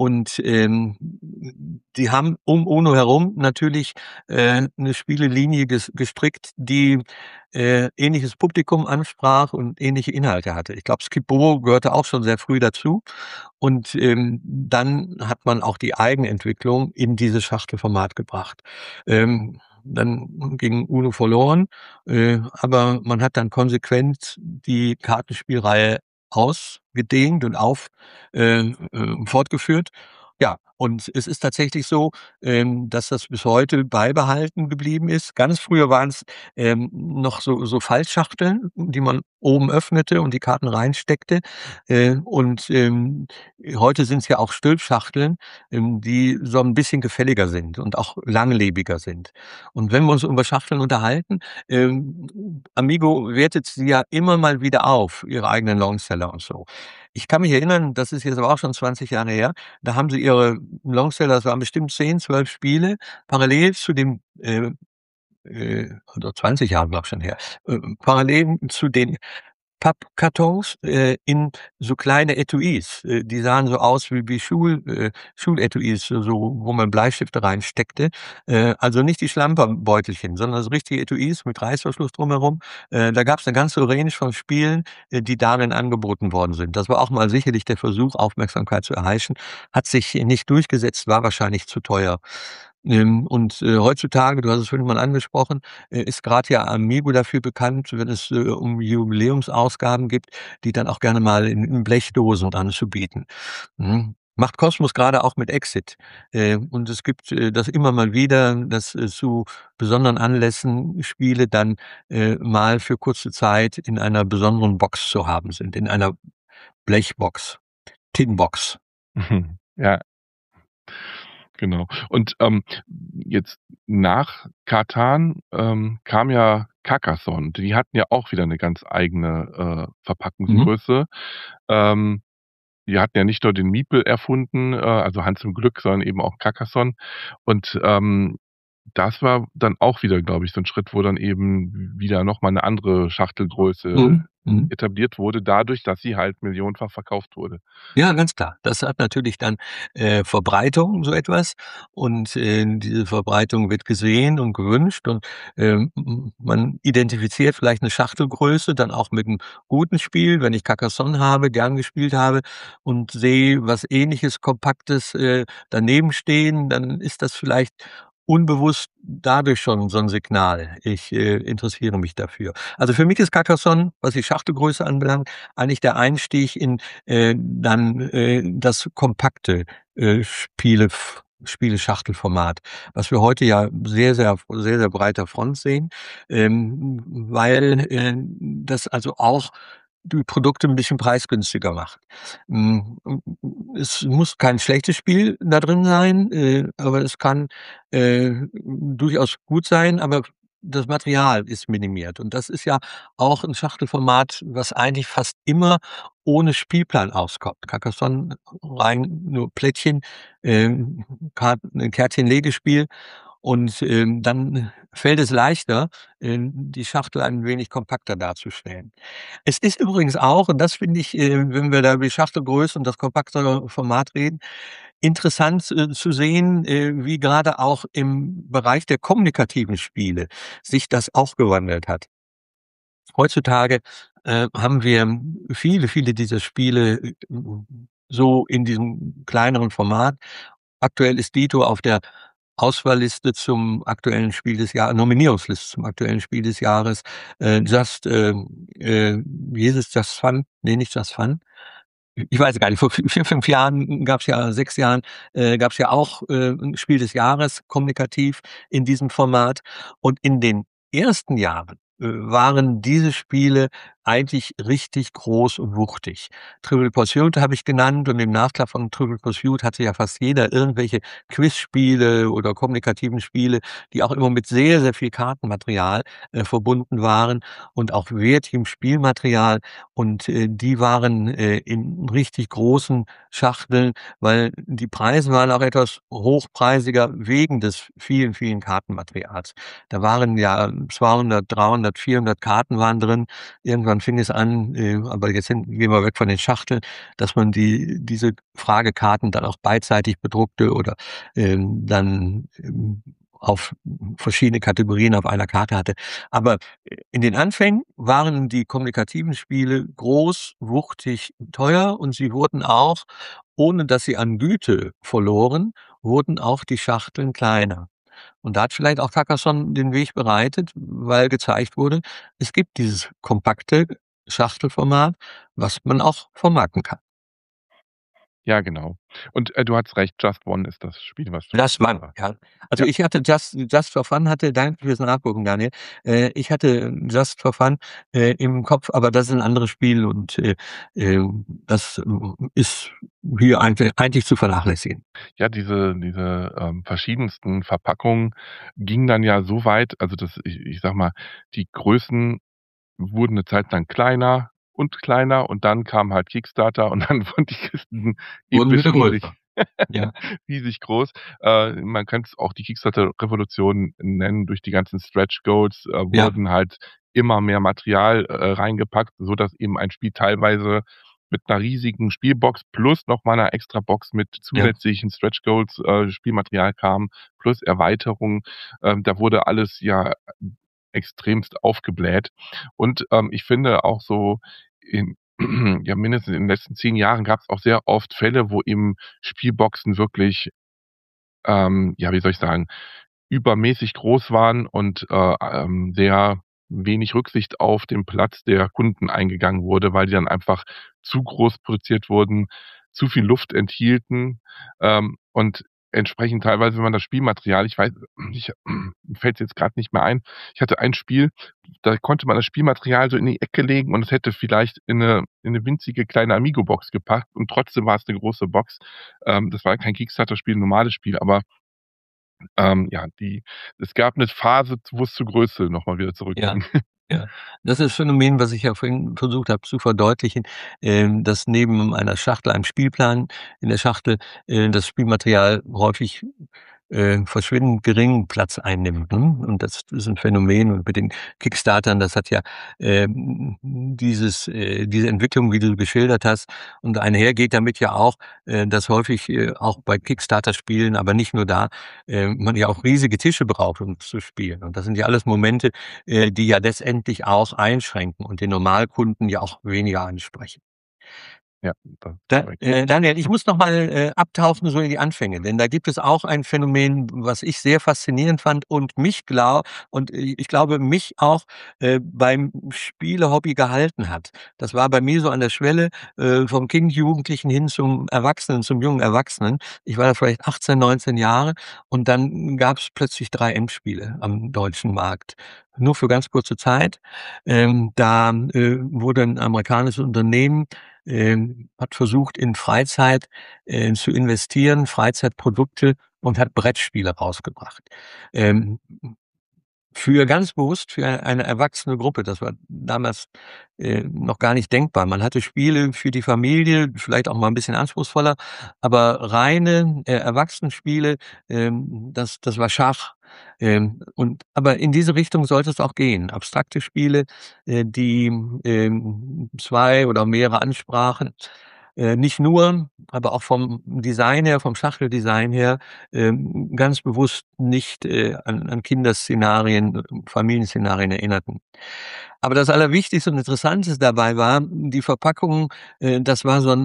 Und, ähm, die haben um UNO herum natürlich, äh, 'ne Spielelinie ges gestrickt, die, äh, ähnliches Publikum ansprach und ähnliche Inhalte hatte. Ich glaube, Skip Bo gehörte auch schon sehr früh dazu. Und, ähm, dann hat man auch die Eigenentwicklung in dieses Schachtelformat gebracht. Ähm, dann ging UNO verloren, äh, aber man hat dann konsequent die Kartenspielreihe ausgedehnt und auf äh, äh, fortgeführt. Ja, und es ist tatsächlich so, ähm, dass das bis heute beibehalten geblieben ist. Ganz früher waren's, ähm, noch so so Faltschachteln, die man oben öffnete und die Karten reinsteckte. Äh, und, ähm, heute sind's ja auch Stülpschachteln, ähm, die so 'n bisschen gefälliger sind und auch langlebiger sind. Und wenn wir uns über Schachteln unterhalten, ähm, Amigo wertet sie ja immer mal wieder auf, ihre eigenen Longseller und so. Ich kann mich erinnern, das ist jetzt aber auch schon zwanzig Jahre her, da haben sie ihre Longseller, das waren bestimmt zehn, zwölf Spiele, parallel zu dem, äh, äh oder zwanzig Jahre, glaube ich, schon her, äh, parallel zu den Pappkartons, äh, in so kleine Etuis. Äh, die sahen so aus wie wie Schul äh, Schuletuis, so wo man Bleistifte reinsteckte. Äh, also nicht die Schlamperbeutelchen, sondern so richtige Etuis mit Reißverschluss drumherum. Äh, da gab's 'ne ganze Range von Spielen, äh, die darin angeboten worden sind. Das war auch mal sicherlich der Versuch, Aufmerksamkeit zu erheischen. Hat sich nicht durchgesetzt, war wahrscheinlich zu teuer. Ähm, und, äh, heutzutage, du hast es vorhin mal angesprochen, äh, ist grad ja Amigo dafür bekannt, wenn es, äh, um Jubiläumsausgaben gibt, die dann auch gerne mal in in Blechdosen anzubieten, mhm. Macht Kosmos grade auch mit Exit. Äh, und es gibt, äh, das immer mal wieder, dass, äh, zu besonderen Anlässen Spiele dann, äh, mal für kurze Zeit in einer besonderen Box zu haben sind, in einer Blechbox, Tinbox. Mhm, ja. Genau. Und, ähm, jetzt nach Catan, ähm, kam ja Carcassonne. Die hatten ja auch wieder 'ne ganz eigene, äh, Mhm. Verpackungsgröße. Ähm, die hatten ja nicht nur den Meeple erfunden, äh, also Hans im Glück, sondern eben auch Carcassonne. Und, ähm, das war dann auch wieder, glaube ich, so 'n Schritt, wo dann eben w wieder noch mal 'ne andere Schachtelgröße Mhm, mhm. etabliert wurde, dadurch, dass sie halt millionenfach verkauft wurde. Ja, ganz klar. Das hat natürlich dann, äh, Verbreitung, so etwas. Und, äh, diese Verbreitung wird gesehen und gewünscht und, ähm, m m man identifiziert vielleicht 'ne Schachtelgröße dann auch mit 'nem guten Spiel. Wenn ich Carcassonne habe, gern gespielt habe und sehe was Ähnliches, Kompaktes, äh, daneben stehen, dann ist das vielleicht unbewusst dadurch schon so 'n Signal. Ich, äh, interessiere mich dafür. Also, für mich ist Carcassonne, was die Schachtelgröße anbelangt, eigentlich der Einstieg in, äh, dann, äh, das kompakte, äh, Spielef Spiele-Schachtelformat, was wir heute ja sehr, sehr auf sehr, sehr breiter Front sehen, ähm, weil, äh, das also auch die Produkte 'n bisschen preisgünstiger macht. Hm, m m es muss kein schlechtes Spiel da drin sein, äh, aber es kann, äh, durchaus gut sein, aber das Material ist minimiert. Und das ist ja auch 'n Schachtelformat, was eigentlich fast immer ohne Spielplan auskommt. Carcassonne rein nur Plättchen, ähm, Karten 'n Kärtchen-Legespiel und, ähm, dann fällt es leichter, ähm, die Schachtel ein wenig kompakter darzustellen. Es ist übrigens auch, und das finde ich, äh, wenn wir da über die Schachtelgröße und das kompaktere Format reden, interessant, äh, zu sehen, äh, wie grade auch im Bereich der kommunikativen Spiele sich das auch gewandelt hat. Heutzutage, äh, haben wir viele, viele dieser Spiele, äh, so in diesem kleineren Format. Aktuell ist Dito auf der Auswahlliste zum aktuellen Spiel des Jahr Nominierungsliste zum aktuellen Spiel des Jahres. Äh, Just, ähm, äh, wie hieß es? Just Fun? Ne, nicht Just Fun. Ich weiß es gar nicht. Vor vi vier, fünf Jahren gab's ja sechs Jahren, äh, gab's ja auch, äh, 'n Spiel des Jahres kommunikativ in diesem Format. Und in den ersten Jahren, äh, waren diese Spiele eigentlich richtig groß und wuchtig. Trivial Pursuit habe ich genannt und im Nachklapp von Trivial Pursuit hatte ja fast jeder irgendwelche Quizspiele oder kommunikativen Spiele, die auch immer mit sehr, sehr viel Kartenmaterial, äh, verbunden waren und auch wertigem Spielmaterial. Und, äh, die waren, äh, in richtig großen Schachteln, weil die Preise waren auch etwas hochpreisiger wegen des vielen, vielen Kartenmaterials. Da waren ja zweihundert, dreihundert, vierhundert Karten waren drin. Irgendwann irgendwann fing es an, äh, aber jetzt sind gehen wir weg von den Schachteln, dass man die diese Fragekarten dann auch beidseitig bedruckte oder, ähm, dann, ähm, auf verschiedene Kategorien auf einer Karte hatte. Aber, äh, in den Anfängen waren die kommunikativen Spiele groß, wuchtig, teuer und sie wurden auch, ohne dass sie an Güte verloren, wurden auch die Schachteln kleiner. Und da hat vielleicht auch Carcassonne den Weg bereitet, weil gezeigt wurde, es gibt dieses kompakte Schachtelformat, was man auch vermarkten kann. Ja, genau. Und, äh, du hast recht, Just One ist das Spiel, was du Just One, war. ja. Also, Ja. ich hatte Just Just for Fun hatte danke fürs Nachgucken, Daniel. Äh, ich hatte Just for Fun, äh, im Kopf, aber das ist 'n anderes Spiel und, äh, ähm, das, hm, ist hier eig eigentlich zu vernachlässigen. Ja, diese diese, ähm, verschiedensten Verpackungen gingen dann ja so weit, also, dass ich ich sage mal, die Größen wurden 'ne Zeit lang kleiner und kleiner und dann kam halt Kickstarter und dann wurden die Kisten Wurden episch wieder riesig größer. Ja. riesig groß. Äh, man könnte es auch die Kickstarter-Revolution nennen. Durch die ganzen Stretch Goals, äh, Ja. wurden halt immer mehr Material, äh, reingepackt, sodass eben ein Spiel teilweise mit 'ner riesigen Spielbox plus noch mal 'ner Extrabox mit Ja. zusätzlichen Stretch Goals, äh, Spielmaterial kam, plus Erweiterung. Ähm, da wurde alles ja extremst aufgebläht. Und, ähm, ich finde auch so in ja, mindestens in den letzten zehn Jahren gab's auch sehr oft Fälle, wo eben Spielboxen wirklich, ähm, ja, wie soll ich sagen, übermäßig groß waren und, äh, ähm, sehr wenig Rücksicht auf den Platz der Kunden eingegangen wurde, weil die dann einfach zu groß produziert wurden, zu viel Luft enthielten, ähm, und entsprechend teilweise, wenn man das Spielmaterial ich weiß ich mir fällt's jetzt grad nicht mehr ein. Ich hatte ein Spiel, da konnte man das Spielmaterial so in die Ecke legen und es hätte vielleicht in 'ne in 'ne winzige kleine Amigo-Box gepasst und trotzdem war es 'ne große Box. Ähm, das war kein Kickstarter-Spiel, 'n normales Spiel, aber ähm, ja, die es gab 'ne Phase, wo es zur Größe noch mal wieder Ja, zurückging. ja. Das ist Phänomen, was ich ja vorhin versucht habe zu verdeutlichen, ähm, dass neben einer Schachtel, einem Spielplan in der Schachtel, äh, das Spielmaterial häufig, äh, verschwindend geringen Platz einnimmt, ne? Und das ist 'n Phänomen und mit den Kickstartern, das hat ja, ähm, dieses äh, diese Entwicklung, wie du geschildert hast und einher geht damit ja auch, äh, dass häufig, äh, auch bei Kickstarter-Spielen, aber nicht nur da, äh, man ja auch riesige Tische braucht, um zu spielen. Und das sind ja alles Momente, äh, die ja letztendlich auch einschränken und den Normalkunden ja auch weniger ansprechen. Ja, das ist Da korrekt. äh, Daniel, ich muss noch mal, äh, abtauchen so in die Anfänge, denn da gibt es auch ein Phänomen, was ich sehr faszinierend fand und mich glau und i ich glaube, mich auch, äh, beim Spiele-Hobby gehalten hat. Das war bei mir so an der Schwelle, äh, vom Kind, Jugendlichen hin zum Erwachsenen, zum jungen Erwachsenen. Ich war da vielleicht achtzehn, neunzehn Jahre und dann gab's plötzlich drei M-Spiele am deutschen Markt. Nur für ganz kurze Zeit. Ähm, da, äh, wurde 'n amerikanisches Unternehmen, ähm, hat versucht, in Freizeit, äh, zu investieren, Freizeitprodukte und hat Brettspiele rausgebracht. Ähm, für ganz bewusst für eine erwachsene Gruppe. Das war damals, äh, noch gar nicht denkbar. Man hatte Spiele für die Familie, vielleicht auch mal 'n bisschen anspruchsvoller, aber reine, äh, Erwachsenenspiele, ähm, das das war Schach. Ähm, und aber in diese Richtung sollte es auch gehen. Abstrakte Spiele, äh, die, ähm, zwei oder mehrere ansprachen. Äh, nicht nur, aber auch vom Design her, vom Schachteldesign her, ähm, ganz bewusst nicht, äh, an an Kinderszenarien, Familienszenarien erinnerten. Aber das Allerwichtigste und Interessanteste dabei war die Verpackung, äh, das war so 'n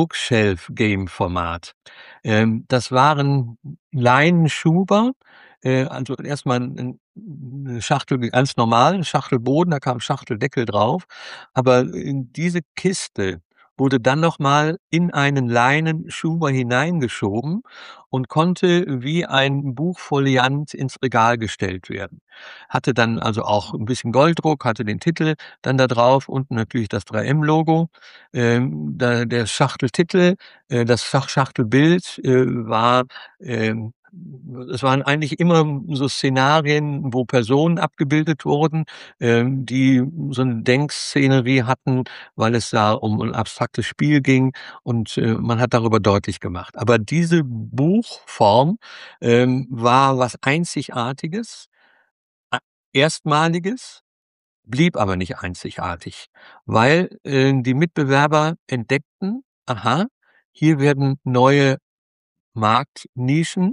Bookshelf-Game-Format. Ähm, das waren Leinenschuber, äh, also erst mal 'n 'ne Schachtel ganz normal, 'n Schachtelboden, da kam Schachteldeckel drauf. Aber, äh, diese Kiste wurde dann noch mal in einen Leinenschuber hineingeschoben und konnte wie ein Buchfoliant ins Regal gestellt werden. Hatte dann also auch 'n bisschen Golddruck, hatte den Titel dann da drauf, unten natürlich das drei M-Logo. Ähm, da der Schachteltitel, äh, das Schach Schachtelbild, äh, war, ähm es waren eigentlich immer so Szenarien, wo Personen abgebildet wurden, ähm, die so 'ne Denkszenerie hatten, weil es da um 'n abstraktes Spiel ging und, äh, man hat darüber deutlich gemacht. Aber diese Buchform, ähm, war was Einzigartiges, a Erstmaliges blieb aber nicht einzigartig, weil, äh, die Mitbewerber entdeckten: „Aha, hier werden neue Marktnischen,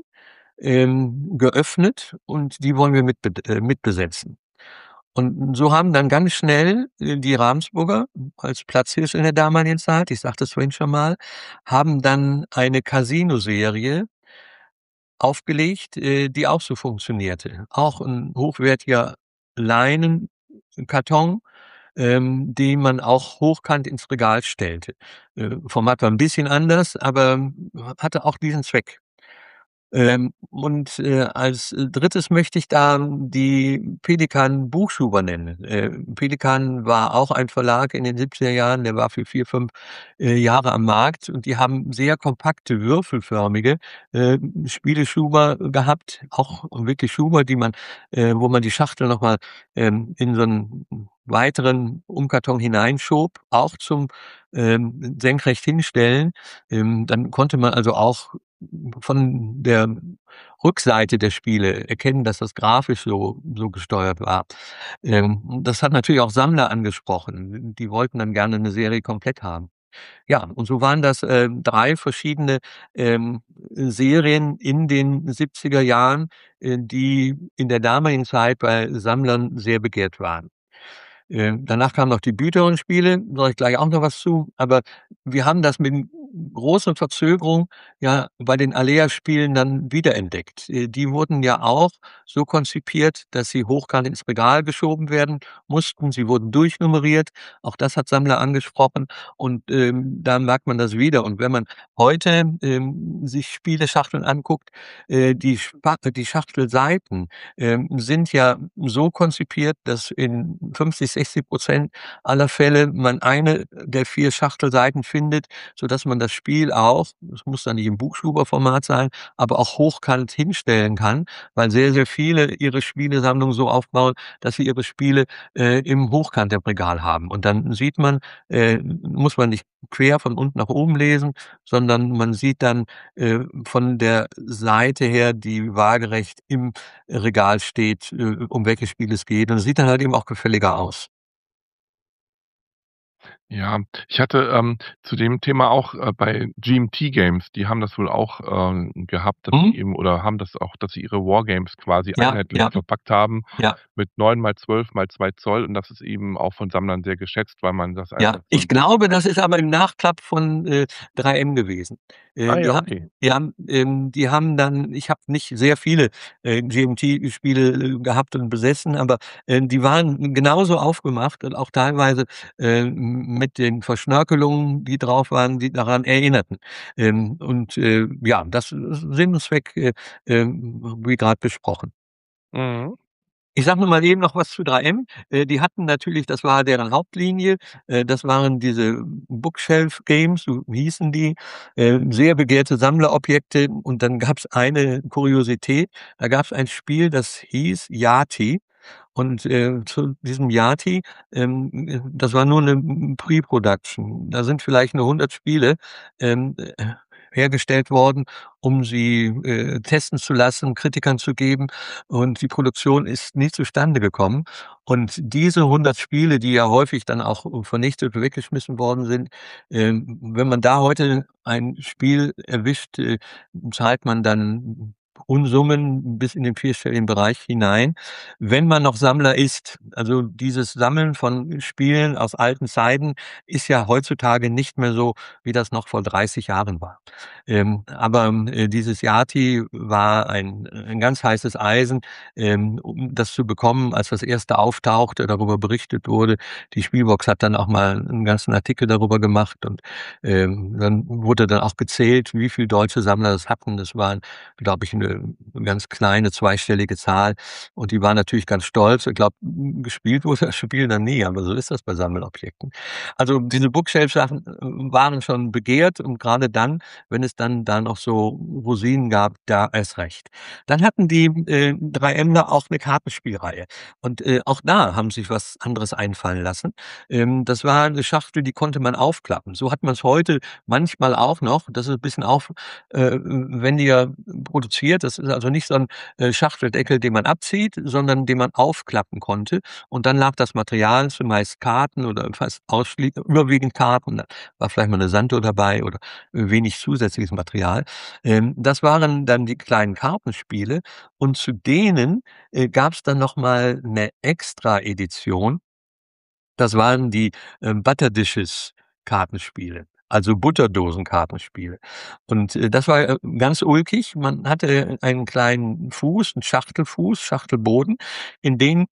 ähm, geöffnet und die wollen wir mitbed äh, mitbesetzen.“ Und so haben dann ganz schnell, äh, die Ravensburger als Platzhirsch in der damaligen Zeit, ich sagte es vorhin schon mal, haben dann eine Casino-Serie aufgelegt, äh, die auch so funktionierte. Auch 'n hochwertiger Leinenkarton, ähm, den man auch hochkant ins Regal stellte. Äh, Format war 'n bisschen anders, aber hatte auch diesen Zweck. Ähm, und, äh, als Drittes möchte ich da die Pelikan Buchschuber nennen. Äh, Pelikan war auch ein Verlag in den siebziger Jahren, der war für vier, fünf, äh, Jahre am Markt und die haben sehr kompakte, würfelförmige, äh, Spieleschuber gehabt, auch wirklich Schuber, die man äh, wo man die Schachtel noch mal, ähm, in so 'n weiteren Umkarton hineinschob, auch zum, ähm, senkrecht hinstellen. Ähm, dann konnte man also auch von der Rückseite der Spiele erkennen, dass das grafisch so so gesteuert war. Ähm, das hat natürlich auch Sammler angesprochen. Die wollten dann gerne 'ne Serie komplett haben. Ja, und so waren das, äh, drei verschiedene, ähm, Serien in den siebziger Jahren, äh, die in der damaligen Zeit bei Sammlern sehr begehrt waren. Ähm, danach kamen noch die Büter-Rollenspiele, sage ich gleich auch noch was zu, aber wir haben das mit großer Verzögerung ja bei den Alea-Spielen dann wiederentdeckt. Äh, die wurden ja auch so konzipiert, dass sie hochkant ins Regal geschoben werden mussten. Sie wurden durchnummeriert. Auch das hat Sammler angesprochen und, ähm, da merkt man das wieder. Und wenn man heute, ähm, sich Spieleschachteln anguckt, äh, die Spa die Schachtelseiten, ähm, sind ja so konzipiert, dass in fünfzig, sechzig Prozent aller Fälle man eine der vier Schachtelseiten findet, sodass man das Spiel auch, es muss dann nicht im Buchschuberformat sein, aber auch hochkant hinstellen kann, weil sehr, sehr viele ihre Spielesammlung so aufbauen, dass sie ihre Spiele, äh, im Hochkant im Regal haben. Und dann sieht man äh, muss man nicht quer von unten nach oben lesen, sondern man sieht dann, äh, von der Seite her, die waagerecht im Regal steht, äh, um welches Spiel es geht. Und es sieht dann halt eben auch gefälliger aus. Ja, ich hatte, ähm, zu dem Thema auch, äh, bei G M T Games, die haben das wohl auch, ähm, gehabt, dass Mhm. sie eben oder haben das auch, dass sie ihre Wargames quasi Ja, einheitlich ja, verpackt haben ja. mit neun mal zwölf mal zwei Zoll und das ist eben auch von Sammlern sehr geschätzt, weil man das Ja, einfach so ich 'n glaube, das ist aber im Nachklapp von, äh, drei M gewesen. Äh, Ah die ja, haben okay. die haben ähm, die haben dann ich habe nicht sehr viele, äh, G M T-Spiele, äh, gehabt und besessen, aber, äh, die waren genauso aufgemacht und auch teilweise, äh, m mit den Verschnörkelungen, die drauf waren, die daran erinnerten. Ähm, und, äh, ja, das ist Sinn und Zweck, äh, ähm, wie grad besprochen. Mhm. Ich sage nur mal eben noch was zu drei M. Äh, die hatten natürlich, das war deren Hauptlinie, äh, das waren diese Bookshelf Games, so hießen die, äh, sehr begehrte Sammlerobjekte. Und dann gab's eine Kuriosität, da gab's ein Spiel, das hieß Yati. Und, äh, zu diesem Yati, ähm, äh, das war nur 'ne Pre-Production. Da sind vielleicht nur hundert Spiele, ähm, äh, hergestellt worden, um sie, äh, testen zu lassen, Kritikern zu geben. Und die Produktion ist nie zustande gekommen. Und diese hundert Spiele, die ja häufig dann auch vernichtet und weggeschmissen worden sind, ähm, wenn man da heute ein Spiel erwischt, äh, zahlt man dann Unsummen bis in den vierstelligen Bereich hinein, wenn man noch Sammler ist. Also, dieses Sammeln von Spielen aus alten Zeiten ist ja heutzutage nicht mehr so, wie das noch vor dreißig Jahren war. Ähm, aber, äh, dieses Yati war ein ein ganz heißes Eisen, ähm, um das zu bekommen, als das erste auftauchte, darüber berichtet wurde. Die Spielbox hat dann auch mal 'n ganzen Artikel darüber gemacht und, ähm, dann wurde dann auch gezählt, wie viel deutsche Sammler das hatten. Das waren, glaube ich, 'ne ganz kleine zweistellige Zahl. Und die waren natürlich ganz stolz. Ich glaube, gespielt wurde das Spiel dann nie, aber so ist das bei Sammelobjekten. Also, diese Bookshelf-Sachen, äh, waren schon begehrt und grade dann, wenn es dann da noch so Rosinen gab, da erst recht. Dann hatten die, äh, drei Mler auch 'ne Kartenspielreihe. Und, äh, auch da haben sich was anderes einfallen lassen. Ähm, das war 'ne Schachtel, die konnte man aufklappen. So hat man's heute manchmal auch noch. Das ist 'n bisschen auf äh, wendiger produziert. formuliert. Das ist also nicht so 'n, äh, Schachteldeckel, den man abzieht, sondern den man aufklappen konnte. Und dann lag das Material, zumeist Karten oder fast ausschlie überwiegend Karten, da war vielleicht mal 'ne Sanduhr dabei oder wenig zusätzliches Material. Ähm, das waren dann die kleinen Kartenspiele und zu denen, äh, gab's dann noch mal 'ne Extraedition. Das waren die, ähm, Butter Dishes Kartenspiele, also Butterdosen-Kartenspiele. Und, äh, das war, äh, ganz ulkig. Man hatte einen kleinen Fuß, 'n Schachtelfuß, Schachtelboden, in den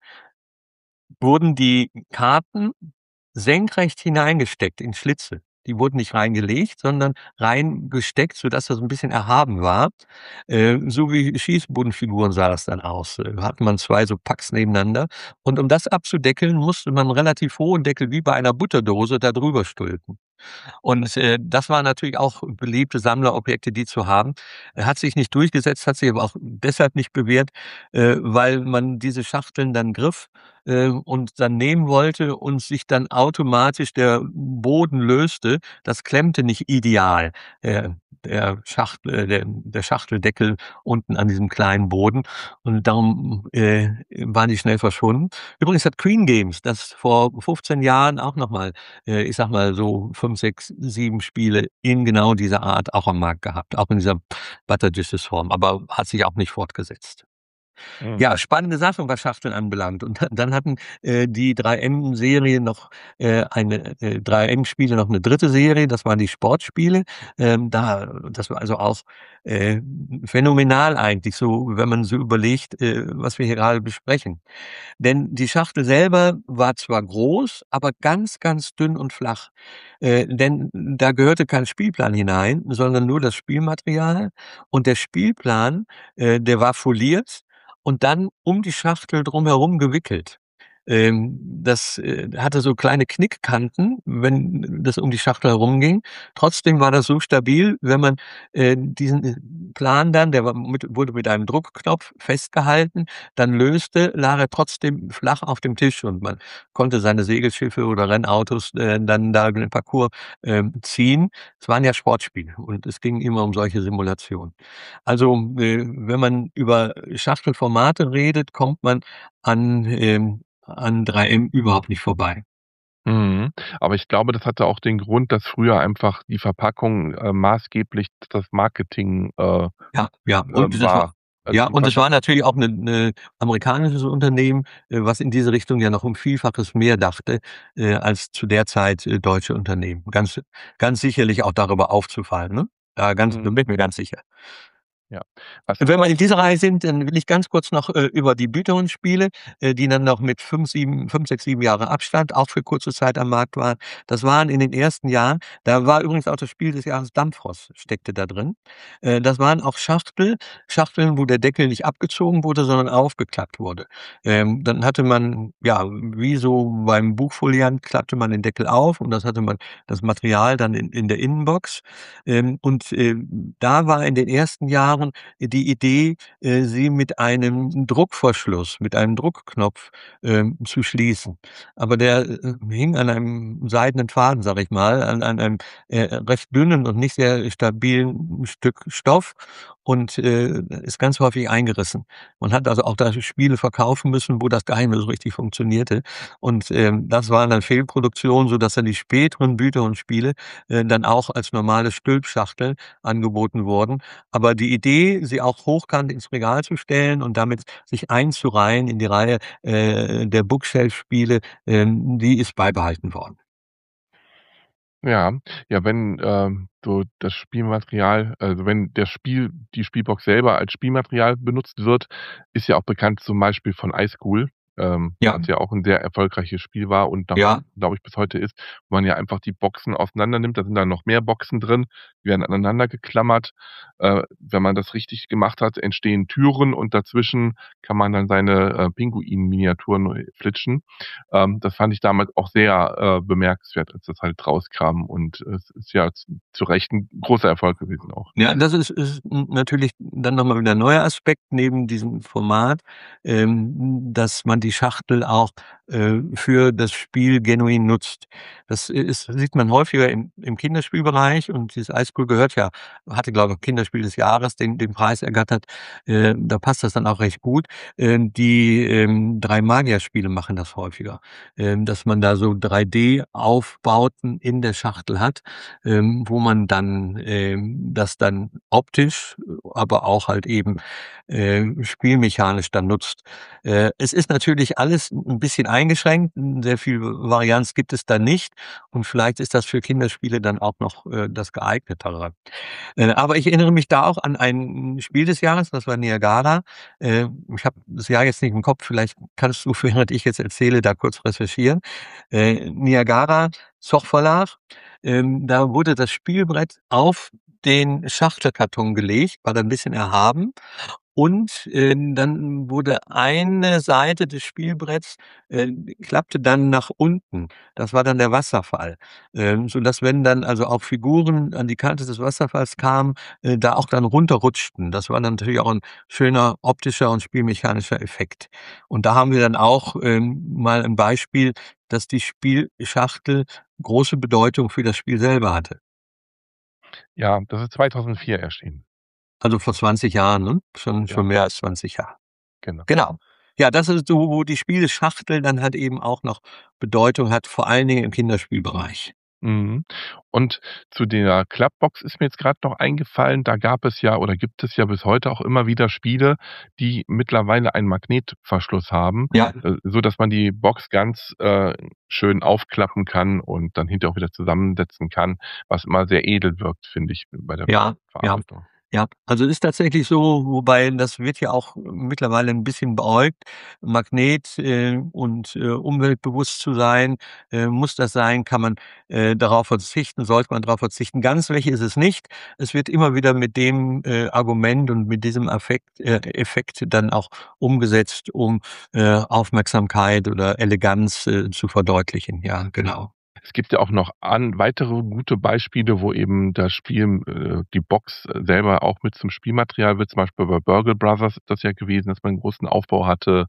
wurden die Karten senkrecht hineingesteckt in Schlitze. Die wurden nicht reingelegt, sondern reingesteckt, sodass das 'n bisschen erhaben war. Äh, so wie Schießbudenfiguren sah das dann aus. Äh, da hatte man zwei so Packs nebeneinander. Und um das abzudeckeln, musste man 'n relativ hohen Deckel wie bei einer Butterdose da drüber stülpen. Und, äh, das waren natürlich auch beliebte Sammlerobjekte, die zu haben. Hat sich nicht durchgesetzt, hat sich aber auch deshalb nicht bewährt, äh, weil man diese Schachteln dann griff, äh, und dann nehmen wollte und sich dann automatisch der Boden löste. Das klemmte nicht ideal, äh, der Schacht äh, der der Schachteldeckel unten an diesem kleinen Boden und darum, äh, waren die schnell verschwunden. Übrigens hat Queen Games das vor fünfzehn Jahren auch noch mal, äh, ich sage mal so fünf, sechs, sieben Spiele in genau dieser Art auch am Markt gehabt, auch in dieser Butter Dishes Form, aber hat sich auch nicht fortgesetzt. Mhm. Ja, spannende Sache, was Schachteln anbelangt. Und da dann hatten, äh, die drei M-Serie noch, äh, eine äh, drei M-Spiele noch 'ne dritte Serie, das waren die Sportspiele. Ähm, da das war also auch, äh, phänomenal eigentlich so, wenn man so überlegt, äh, was wir hier grade besprechen. Denn die Schachtel selber war zwar groß, aber ganz, ganz dünn und flach. Äh, denn da gehörte kein Spielplan hinein, sondern nur das Spielmaterial. Und der Spielplan, äh, der war foliert und dann um die Schachtel drumherum gewickelt. Ähm, das, äh, hatte so kleine Knickkanten, wenn das um die Schachtel herumging. Trotzdem war das so stabil, wenn man, äh, diesen, äh, Plan dann, der war mit wurde mit einem Druckknopf festgehalten, dann löste, lag er trotzdem flach auf dem Tisch und man konnte seine Segelschiffe oder Rennautos, äh, dann da über den Parcours, ähm, ziehen. Es waren ja Sportspiele und es ging immer um solche Simulationen. Also, äh, wenn man über Schachtelformate redet, kommt man an, ähm an drei M überhaupt nicht vorbei. Mhm. Aber ich glaube, das hatte auch den Grund, dass früher einfach die Verpackung, äh, maßgeblich das Marketing, äh, Ja, ja, äh, und das war war. Also, ja, die und es Verpack war natürlich auch 'ne 'ne amerikanisches Unternehmen, äh, was in diese Richtung ja noch um Vielfaches mehr dachte, äh, als zu der Zeit, äh, deutsche Unternehmen. Ganz ganz sicherlich auch darüber aufzufallen, ne? Ja, ganz da Mhm. bin ich mir ganz sicher. Ja. Was Wenn aber wir in dieser Reihe sind, dann will ich ganz kurz noch, äh, über die Büterun-Spiele, äh, die dann noch mit fünf, sieben fünf, sechs, sieben Jahre Abstand auch für kurze Zeit am Markt waren. Das waren in den ersten Jahren da war übrigens auch das Spiel des Jahres Dampfrost steckte da drin. Äh, das waren auch Schachtel Schachteln, wo der Deckel nicht abgezogen wurde, sondern aufgeklappt wurde. Ähm, dann hatte man, ja, wie so beim Buchfoliant klappte man den Deckel auf und das hatte man das Material dann in in der Innenbox. Ähm, und, äh, da war in den ersten Jahren die Idee, äh, sie mit einem Druckverschluss, mit einem Druckknopf, ähm, zu schließen. Aber der, äh, hing an einem seidenen Faden, sage ich mal, an an einem, äh, recht dünnen und nicht sehr stabilen Stück Stoff und, äh, ist ganz häufig eingerissen. Man hat also auch da Spiele verkaufen müssen, wo das gar nicht mehr so richtig funktionierte. Und, ähm, das waren dann Fehlproduktionen, sodass dann die späteren Büterun-Spiele, äh, dann auch als normale Stülpschachteln angeboten wurden. Aber die Idee, sie auch hochkant ins Regal zu stellen und damit sich einzureihen in die Reihe, äh, der Bookshelf-Spiele, ähm, die ist beibehalten worden. Ja, ja, wenn, ähm, so das Spielmaterial also, wenn das Spiel die Spielbox selber als Spielmaterial benutzt wird, ist ja auch bekannt zum Beispiel von iSchool, ähm, Ja. was ja auch 'n sehr erfolgreiches Spiel war und noch Ja. glaube ich, bis heute ist, wo man ja einfach die Boxen auseinander nimmt. Da sind dann noch mehr Boxen drin, die werden aneinander geklammert. Äh, wenn man das richtig gemacht hat, entstehen Türen und dazwischen kann man dann seine, äh, Pinguin-Miniaturen, äh, flitschen. Ähm, das fand ich damals auch sehr, äh, bemerkenswert, als das halt rauskam und es ist ja z zu Recht 'n großer Erfolg gewesen auch. Ja, das ist ist n natürlich dann noch mal wieder 'n neuer Aspekt neben diesem Format, ähm, dass man die Schachtel auch, äh, für das Spiel genuin nutzt. Das ist sieht man häufiger im im Kinderspielbereich und dieses iSchool gehört ja hatte, glaube ich, Kinderspiel des Jahres den den Preis ergattert. Äh, da passt das dann auch recht gut. Ähm, die, ähm, Drei-Magier-Spiele machen das häufiger, ähm, dass man da so drei D-Aufbauten in der Schachtel hat, ähm, wo man dann, ähm, das dann optisch, aber auch halt eben, äh, spielmechanisch dann nutzt. Äh, es ist natürlich alles 'n bisschen eingeschränkt. Sehr viel Varianz gibt es da nicht und vielleicht ist das für Kinderspiele dann auch noch, äh, das Geeignetere. Äh, aber ich erinnere mich da auch an ein Spiel des Jahres, das war Niagara. Äh, ich habe das Jahr jetzt nicht im Kopf, vielleicht kannst du, während ich jetzt erzähle, da kurz recherchieren. Äh, Niagara Zorgverlag, ähm, da wurde das Spielbrett auf den Schachtelkarton gelegt, war dann 'n bisschen erhaben und, ähm, dann wurde eine Seite des Spielbretts, äh, klappte dann nach unten. Das war dann der Wasserfall, ähm, sodass, wenn dann also auch Figuren an die Kante des Wasserfalls kamen, äh, da auch dann runterrutschten. Das war dann natürlich auch 'n schöner optischer und spielmechanischer Effekt. Und da haben wir dann auch, ähm, mal 'n Beispiel, dass die Spielschachtel große Bedeutung für das Spiel selber hatte. Ja, das ist zweitausendvier erschienen. Also vor zwanzig Jahren, ne? Schon Ja. schon mehr als zwanzig Jahre. Genau. Genau. Ja, das ist so, wo die Spielschachtel dann halt eben auch noch Bedeutung hat, vor allen Dingen im Kinderspielbereich. Mhm. Und zu der Klappbox ist mir jetzt grad noch eingefallen, da gab es ja oder gibt es ja bis heute auch immer wieder Spiele, die mittlerweile einen Magnetverschluss haben, Ja. äh, sodass man die Box ganz, äh, schön aufklappen kann und dann hinterher auch wieder zusammensetzen kann, was immer sehr edel wirkt, finde ich, bei der Ja, ja, Verarbeitung. ja. Also ist tatsächlich so, wobei das wird ja auch mittlerweile 'n bisschen beäugt. Magnet, äh, und, äh, umweltbewusst zu sein, äh, muss das sein? Kann man, äh, darauf verzichten? Sollte man drauf verzichten? Ganz weg ist es nicht. Es wird immer wieder mit dem, äh, Argument und mit diesem Affekt äh, Effekt dann auch umgesetzt, um, äh, Aufmerksamkeit oder Eleganz, äh, zu verdeutlichen. Ja, genau. Es gibt ja auch noch an weitere gute Beispiele, wo eben das Spiel äh, die Box selber auch mit zum Spielmaterial wird. Zum Beispiel bei Burgle Brothers ist das ja gewesen, dass man 'n großen Aufbau hatte.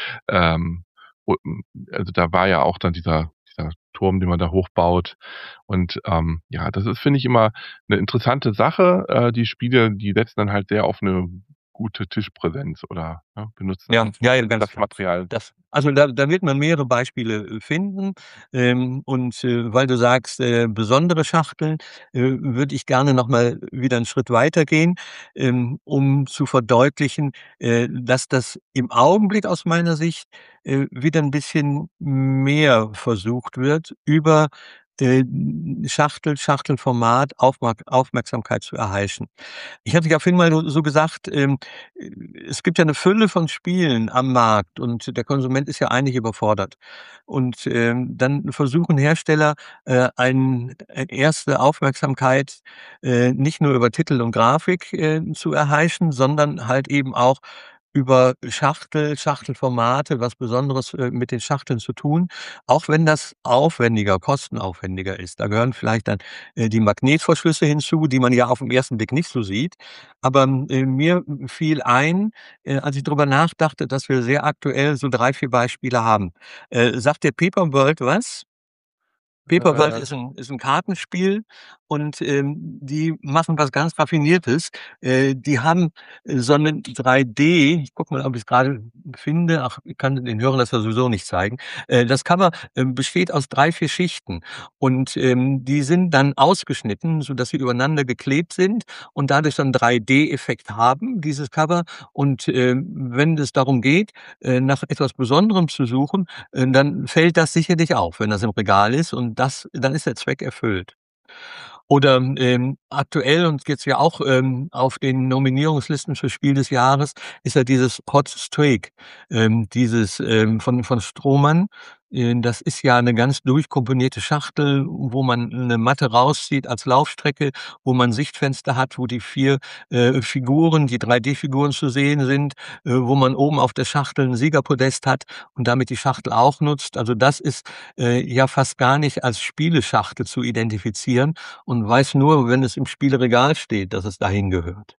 Ähm, u m also da war ja auch dann dieser dieser Turm, den man da hochbaut. Und, ähm, ja, das ist, finde ich, immer 'ne interessante Sache. Äh, die Spiele, die setzen dann halt sehr auf 'ne gute Tischpräsenz oder, ne, benutzen Ja, ja, ja, ganz das klar. Material. Das also da da wird man mehrere Beispiele, äh, finden. Ähm, und, äh, weil du sagst, äh, besondere Schachteln, äh, würde ich gerne noch mal wieder 'n Schritt weitergehen, ähm, um zu verdeutlichen, äh, dass das im Augenblick aus meiner Sicht, äh, wieder 'n bisschen mehr versucht wird, über, äh, Schachtel Schachtelformat Aufmerk Aufmerksamkeit zu erheischen. Ich hatte ja vorhin mal so so gesagt, ähm, äh, es gibt ja 'ne Fülle von Spielen am Markt und der Konsument ist ja eigentlich überfordert. Und, ähm, dann versuchen Hersteller, äh, ein äh, erste Aufmerksamkeit, äh, nicht nur über Titel und Grafik, äh, zu erheischen, sondern halt eben auch über Schachtel Schachtelformate, was Besonderes, äh, mit den Schachteln zu tun, auch wenn das aufwendiger kostenaufwendiger ist. Da gehören vielleicht dann, äh, die Magnetverschlüsse hinzu, die man ja aufm ersten Blick nicht so sieht. Aber, äh, mir fiel ein, äh, als ich drüber nachdachte, dass wir sehr aktuell so drei, vier Beispiele haben. Äh, sagt dir Paperworld was? Paperworld Äh ist 'n ist 'n Kartenspiel und, ähm, die machen was ganz Raffiniertes. Äh, die haben so 'nen drei D ich gucke mal, ob ich's grade finde. Ach, ich kann den Hörern das ja sowieso nicht zeigen. Äh, das Cover, ähm, besteht aus drei, vier Schichten und, ähm, die sind dann ausgeschnitten, sodass sie übereinander geklebt sind und dadurch so 'n drei D-Effekt haben, dieses Cover. Und, ähm, wenn es darum geht, äh, nach etwas Besonderem zu suchen, äh, dann fällt das sicherlich auf, wenn das im Regal ist und das dann ist der Zweck erfüllt. Oder, ähm, aktuell und jetzt ja auch, ähm, auf den Nominierungslisten für Spiel des Jahres ist ja dieses Hot Streak, ähm, dieses, ähm, von von Strohmann. Äh, das ist ja 'ne ganz durchkomponierte Schachtel, wo man 'ne Matte rauszieht als Laufstrecke, wo man Sichtfenster hat, wo die vier, äh, Figuren, die drei D-Figuren zu sehen sind, äh, wo man oben auf der Schachtel 'n Siegerpodest hat und damit die Schachtel auch nutzt. Also das ist, äh, ja fast gar nicht als Spieleschachtel zu identifizieren und weiß nur, wenn es im Spielregal steht, dass es dahin gehört.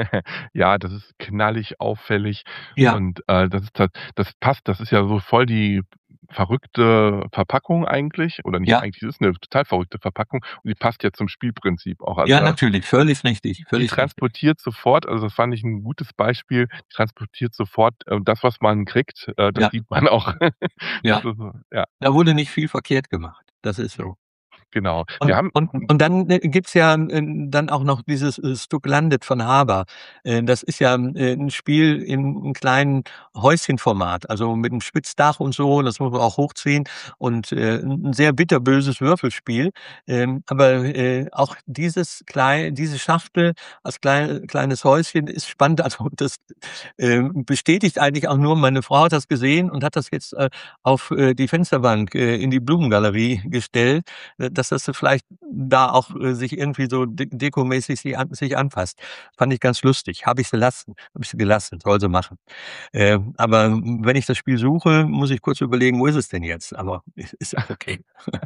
Ja, das ist knallig auffällig Ja. und, äh, das ist halt das passt. Das ist ja so voll die verrückte Verpackung eigentlich oder nicht Ja. eigentlich, es ist 'ne total verrückte Verpackung und die passt ja zum Spielprinzip auch. Also, Ja, da natürlich, völlig richtig, die völlig richtig. transportiert sofort, also, das fand ich 'n gutes Beispiel, die transportiert sofort, äh, das, was man kriegt, äh, das Ja. sieht man auch. Das Ja. ist so, ja. Da wurde nicht viel verkehrt gemacht. Das ist so. Genau. Wir Und haben und und dann, äh, gibt's ja, ähm, dann auch noch dieses, äh, Stucklandet von Haber. Äh, das ist ja, äh, 'n Spiel in 'n kleinen Häuschenformat, also, mit 'nem Spitzdach und so, das muss man auch hochziehen und, äh, 'n 'n sehr bitterböses Würfelspiel. Ähm, aber, äh, auch dieses klei diese Schachtel als klei kleines Häuschen ist spannend. Also, das, ähm, bestätigt eigentlich auch nur meine Frau hat das gesehen und hat das jetzt, äh, auf, äh, die Fensterbank, äh, in die Blumengalerie gestellt, äh, dass das so vielleicht da auch, äh, sich irgendwie so de dekomäßig sich an sich anpasst. Fand ich ganz lustig. Habe ich sie lassen habe ich sie gelassen, soll sie machen. Ähm, aber wenn ich das Spiel suche, muss ich kurz überlegen: „Wo ist es denn jetzt?“ Aber i ist auch okay.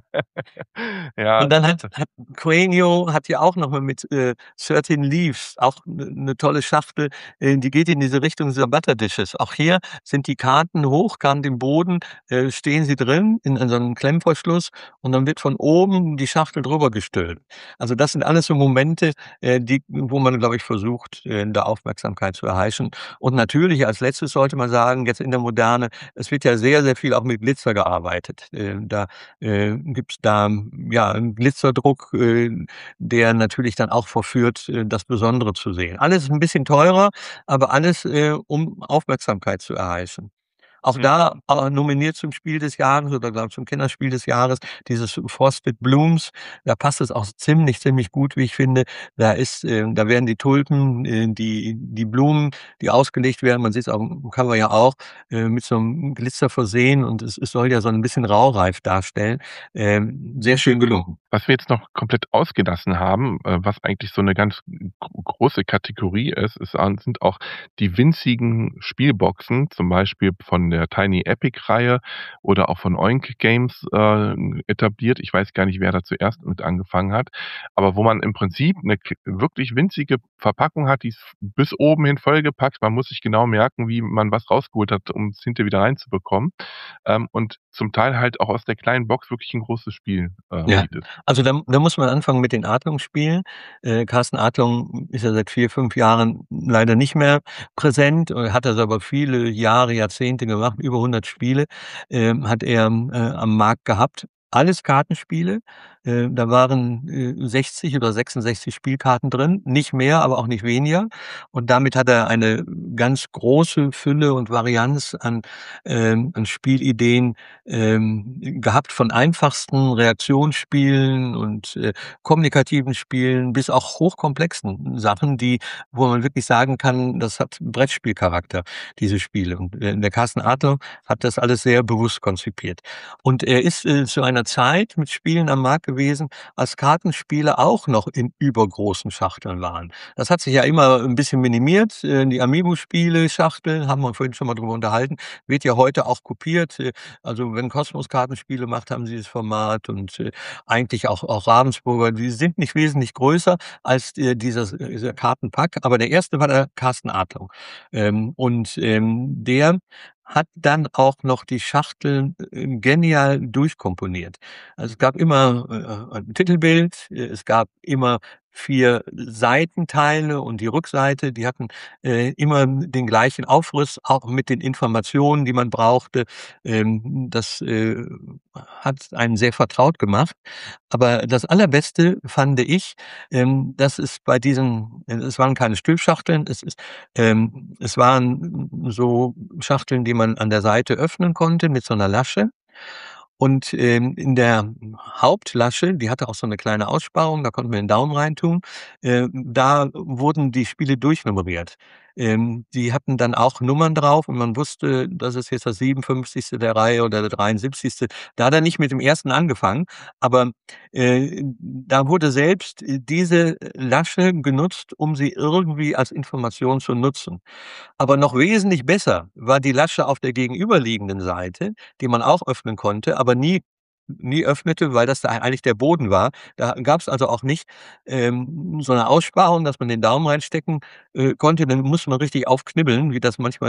Ja. Und dann hat hat Quainio hat ja auch noch mal mit, äh, thirteen Leaves auch 'ne 'ne tolle Schachtel, äh, die geht in diese Richtung dieser Butter Dishes. Auch hier sind die Karten hochkant im Boden, äh, stehen sie drin in in so 'nem Klemmverschluss und dann wird von oben die Schachtel drüber gestülpt. Also, das sind alles so Momente, äh, die wo man, glaube ich, versucht, äh, da Aufmerksamkeit zu erheischen. Und natürlich als Letztes sollte man sagen, jetzt in der Moderne, es wird ja sehr, sehr viel auch mit Glitzer gearbeitet. Äh, da, äh, gibt's da, ja, 'n Glitzerdruck, äh, der natürlich dann auch verführt, äh, das Besondere zu sehen. Alles 'n bisschen teurer, aber alles, äh, um Aufmerksamkeit zu erheischen. Auch Mhm. da, äh, nominiert zum Spiel des Jahres oder glaube ich zum Kinderspiel des Jahres, dieses Frosted Blooms. Da passt es auch ziemlich, ziemlich gut, wie ich finde. Da ist, äh da werden die Tulpen, äh, die die Blumen, die ausgelegt werden, man sieht's auf'm Cover ja auch, äh, mit so 'nem Glitzer versehen und es es soll ja so 'n bisschen raureif darstellen. Ähm, sehr schön gelungen. Was wir jetzt noch komplett ausgelassen haben, äh, was eigentlich so 'ne ganz gro große Kategorie ist, ist an sind auch die winzigen Spielboxen, zum Beispiel von der Tiny Epic Reihe oder auch von Oink Games, äh, etabliert. Ich weiß gar nicht, wer da zuerst mit angefangen hat, aber wo man im Prinzip 'ne k wirklich winzige Verpackung hat, die ist bis oben hin vollgepackt. Man muss sich genau merken, wie man was rausgeholt hat, um's hinterher wieder reinzubekommen, ähm, und zum Teil halt auch aus der kleinen Box wirklich 'n großes Spiel, äh, Ja, bietet. also, da da muss man anfangen mit den Adlung-Spielen. Äh, Carsten Adlung ist ja seit vier, fünf Jahren leider nicht mehr präsent, äh, hat das aber viele Jahre, Jahrzehnte gemacht, über hundert Spiele, ähm, hat er, äh, am Markt gehabt. Alles Kartenspiele, äh, da waren, äh, sechzig oder sechsundsechzig Spielkarten drin, nicht mehr, aber auch nicht weniger. Und damit hat er eine ganz große Fülle und Varianz an, ähm an Spielideen, ähm, gehabt, von einfachsten Reaktionsspielen und, äh, kommunikativen Spielen bis auch hochkomplexen Sachen, die wo man wirklich sagen kann, das hat Brettspielcharakter, diese Spiele. Und, äh, der Carsten Adler hat das alles sehr bewusst konzipiert. Und er ist, äh, zu einer Zeit mit Spielen am Markt gewesen, als Kartenspiele auch noch in übergroßen Schachteln waren. Das hat sich ja immer 'n bisschen minimiert. Äh, die Amiibo-Spiele Schachtel, haben wir vorhin schon mal drüber unterhalten, wird ja heute auch kopiert. Äh, also, wenn Kosmos Kartenspiele macht, haben sie das Format und, äh, eigentlich auch auch Ravensburger, die sind nicht wesentlich größer als, äh, dieses dieser Kartenpack, aber der erste war der Carsten Adlung. Ähm, und, ähm, der hat dann auch noch die Schachteln, äh, genial durchkomponiert. Also, es gab immer, äh, ein Titelbild, äh, es gab immer vier Seitenteile und die Rückseite, die hatten, äh, immer den gleichen Aufriss, auch mit den Informationen, die man brauchte. Ähm, das, äh, hat einen sehr vertraut gemacht. Aber das Allerbeste fand ich, ähm, dass es bei diesen äh, es waren keine Stülpschachteln, es ist ähm, es waren so Schachteln, die man an der Seite öffnen konnte mit so 'ner Lasche. Und, ähm, in der Hauptlasche, die hatte auch so 'ne kleine Aussparung, da konnte man den Daumen reintun, äh, da wurden die Spiele durchnummeriert. Ähm, die hatten dann auch Nummern drauf und man wusste, das ist jetzt das siebenundfünfzigste der Reihe oder der dreiundsiebzigste Da hat er nicht mit dem ersten angefangen, aber, äh, da wurde selbst diese Lasche genutzt, um sie irgendwie als Information zu nutzen. Aber noch wesentlich besser war die Lasche auf der gegenüberliegenden Seite, die man auch öffnen konnte, aber nie nie öffnete, weil das da eigentlich der Boden war. Da gab's also auch nicht, ähm, so 'ne Aussparung, dass man den Daumen reinstecken, äh, konnte. Dann musste man richtig aufknibbeln, wie das manchmal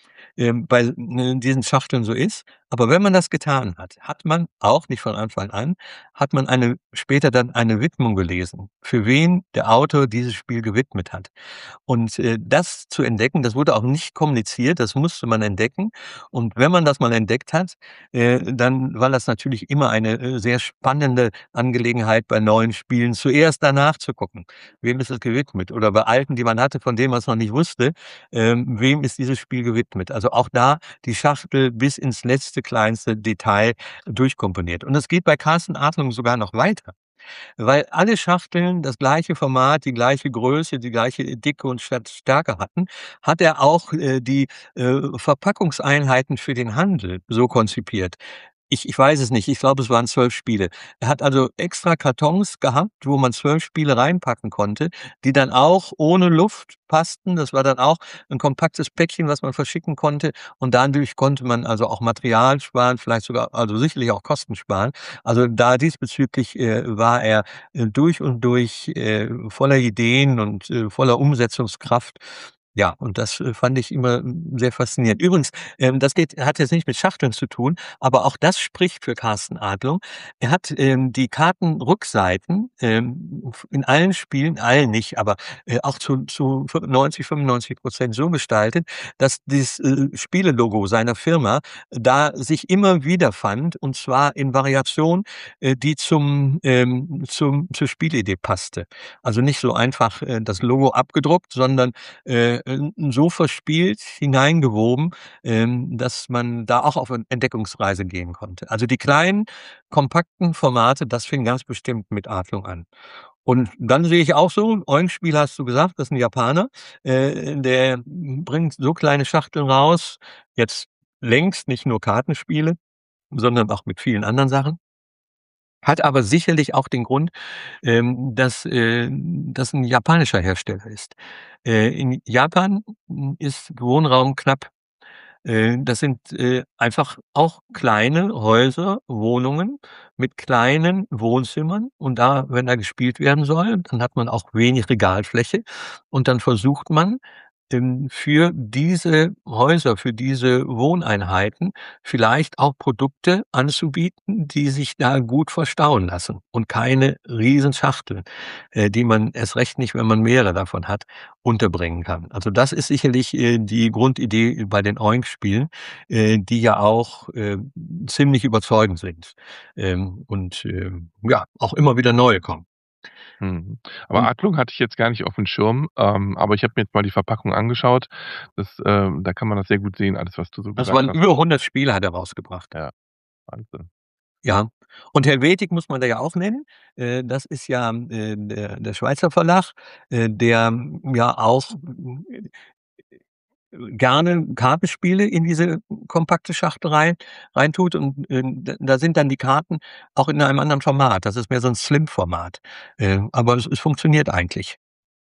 ähm, bei, äh, diesen Schachteln so ist. Aber wenn man das getan hat, hat man auch nicht von Anfang an, hat man eine später dann eine Widmung gelesen, für wen der Autor dieses Spiel gewidmet hat. Und, äh, das zu entdecken, das wurde auch nicht kommuniziert, das musste man entdecken. Und wenn man das mal entdeckt hat, äh, dann war das natürlich immer eine, äh, sehr spannende Angelegenheit bei neuen Spielen, zuerst danach zu gucken, wem ist es gewidmet? Oder bei alten, die man hatte, von denen man's noch nicht wusste, ähm, wem ist dieses Spiel gewidmet? Also auch da die Schachtel bis ins letzte kleinste Detail durchkomponiert. Und das geht bei Carsten Adlung sogar noch weiter, weil alle Schachteln das gleiche Format, die gleiche Größe, die gleiche Dicke und Sta Stärke hatten, hat er auch, äh, die, äh, Verpackungseinheiten für den Handel so konzipiert. Ich ich weiß es nicht, ich glaube, es waren zwölf Spiele. Er hat also extra Kartons gehabt, wo man zwölf Spiele reinpacken konnte, die dann auch ohne Luft passten. Das war dann auch 'n kompaktes Päckchen, was man verschicken konnte. Und dadurch konnte man also auch Material sparen, vielleicht sogar also sicherlich auch Kosten sparen. Also da diesbezüglich, äh, war er, äh, durch und durch, äh, voller Ideen und, äh, voller Umsetzungskraft. Ja, und das, äh, fand ich immer, hm, sehr faszinierend. Übrigens, ähm, das geht hat jetzt nicht mit Schachteln zu tun, aber auch das spricht für Carsten Adlung. Er hat, ähm, die Kartenrückseiten, ähm, f in allen Spielen allen nicht, aber, äh, auch zu zu neunzig, fünfundneunzig Prozent so gestaltet, dass dieses, äh, Spielelogo seiner Firma da sich immer wiederfand, und zwar in Variation, äh, die zum ähm, zum zur Spielidee passte. Also nicht so einfach, äh, das Logo abgedruckt, sondern, äh, n so verspielt hineingewoben, ähm, dass man da auch auf Ent Entdeckungsreise gehen konnte. Also die kleinen, kompakten Formate, das fing ganz bestimmt mit Adlung an. Und dann sehe ich auch so, Eulenspiel hast du gesagt, das ist 'n Japaner, äh, der bringt so kleine Schachteln raus, jetzt längst nicht nur Kartenspiele, sondern auch mit vielen anderen Sachen. Hat aber sicherlich auch den Grund, ähm, dass, äh, das 'n japanischer Hersteller ist. Äh, in Japan, hm, ist Wohnraum knapp. Äh, das sind, äh, einfach auch kleine Häuser, Wohnungen mit kleinen Wohnzimmern. Und da wenn da gespielt werden soll, dann hat man auch wenig Regalfläche. Und dann versucht man, ähm, für diese Häuser, für diese Wohneinheiten vielleicht auch Produkte anzubieten, die sich da gut verstauen lassen und keine Riesenschachteln, äh, die man erst recht nicht, wenn man mehrere davon hat, unterbringen kann. Also das ist sicherlich, äh, die Grundidee bei den Oink-Spielen, äh, die ja auch, äh, ziemlich überzeugend sind, ähm, und, ähm, ja, auch immer wieder neue kommen. Mhm. Aber Und Adlung hatte ich jetzt gar nicht aufm Schirm, ähm, aber ich habe mir jetzt mal die Verpackung angeschaut. Das, ähm da kann man das sehr gut sehen, alles, was du so Das gesagt waren hast. über hundert Spiele hat er rausgebracht. Ja, Wahnsinn. Ja. Und Helvetic muss man da ja auch nennen. Äh, das ist ja, äh, der der Schweizer Verlag, äh, der ja auch, äh, gerne Kartenspiele in diese kompakte Schachtel rein reintut und, äh, d da sind dann die Karten auch in einem anderen Format. Das ist mehr so 'n Slim-Format. Äh, aber es es funktioniert eigentlich.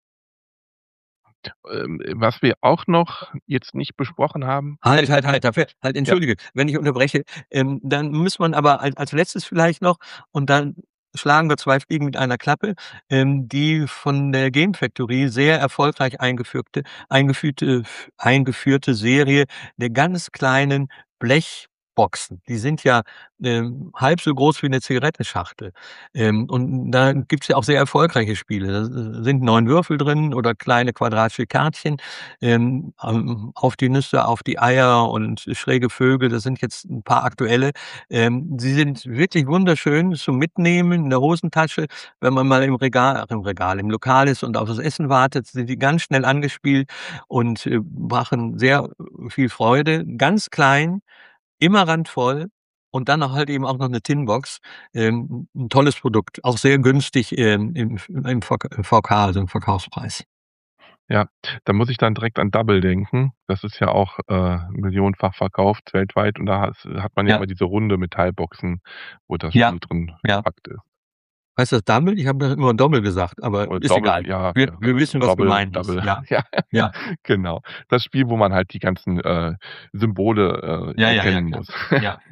Ähm, was wir auch noch jetzt nicht besprochen haben Halt, halt, halt, dafür halt, Ja. entschuldige, wenn ich unterbreche. Ähm, dann muss man aber als als Letztes vielleicht noch und dann schlagen wir zwei Fliegen mit einer Klappe, ähm, die von der Game Factory sehr erfolgreich eingefügte eingeführte f eingeführte Serie der ganz kleinen Blechboxen. Die sind ja, ähm, halb so groß wie 'ne Zigarettenschachtel. Ähm, und da gibt's ja auch sehr erfolgreiche Spiele. Da s sind neun Würfel drin oder kleine quadratische Kärtchen, ähm, ähm, Auf die Nüsse, auf die Eier und Schräge Vögel, das sind jetzt 'n paar aktuelle. Ähm, sie sind wirklich wunderschön zum Mitnehmen in der Hosentasche, wenn man mal im Regal ach, im Regal, im Lokal ist und auf das Essen wartet, sind die ganz schnell angespielt und, äh, machen sehr viel Freude. Ganz klein, immer randvoll und dann noch halt eben auch noch 'ne Tinbox. Ähm, 'n tolles Produkt, auch sehr günstig, ähm, im F im VK VK, also im Verkaufspreis. Ja, da muss ich dann direkt an Double denken. Das ist ja auch, äh, millionenfach verkauft weltweit und da has hat man ja Ja. immer diese runde Metallboxen, wo das Ja, Spiel drin ja. verpackt ist. Heißt das Double? Ich habe immer Dommel gesagt, aber Oder ist Double, egal. ja, Wir ja, wir wissen, was Double, gemeint ist. Double, Ja. ja, Ja. genau. Das Spiel, wo man halt die ganzen, äh, Symbole, äh, Ja, ja, ja, erkennen klar. muss. Ja.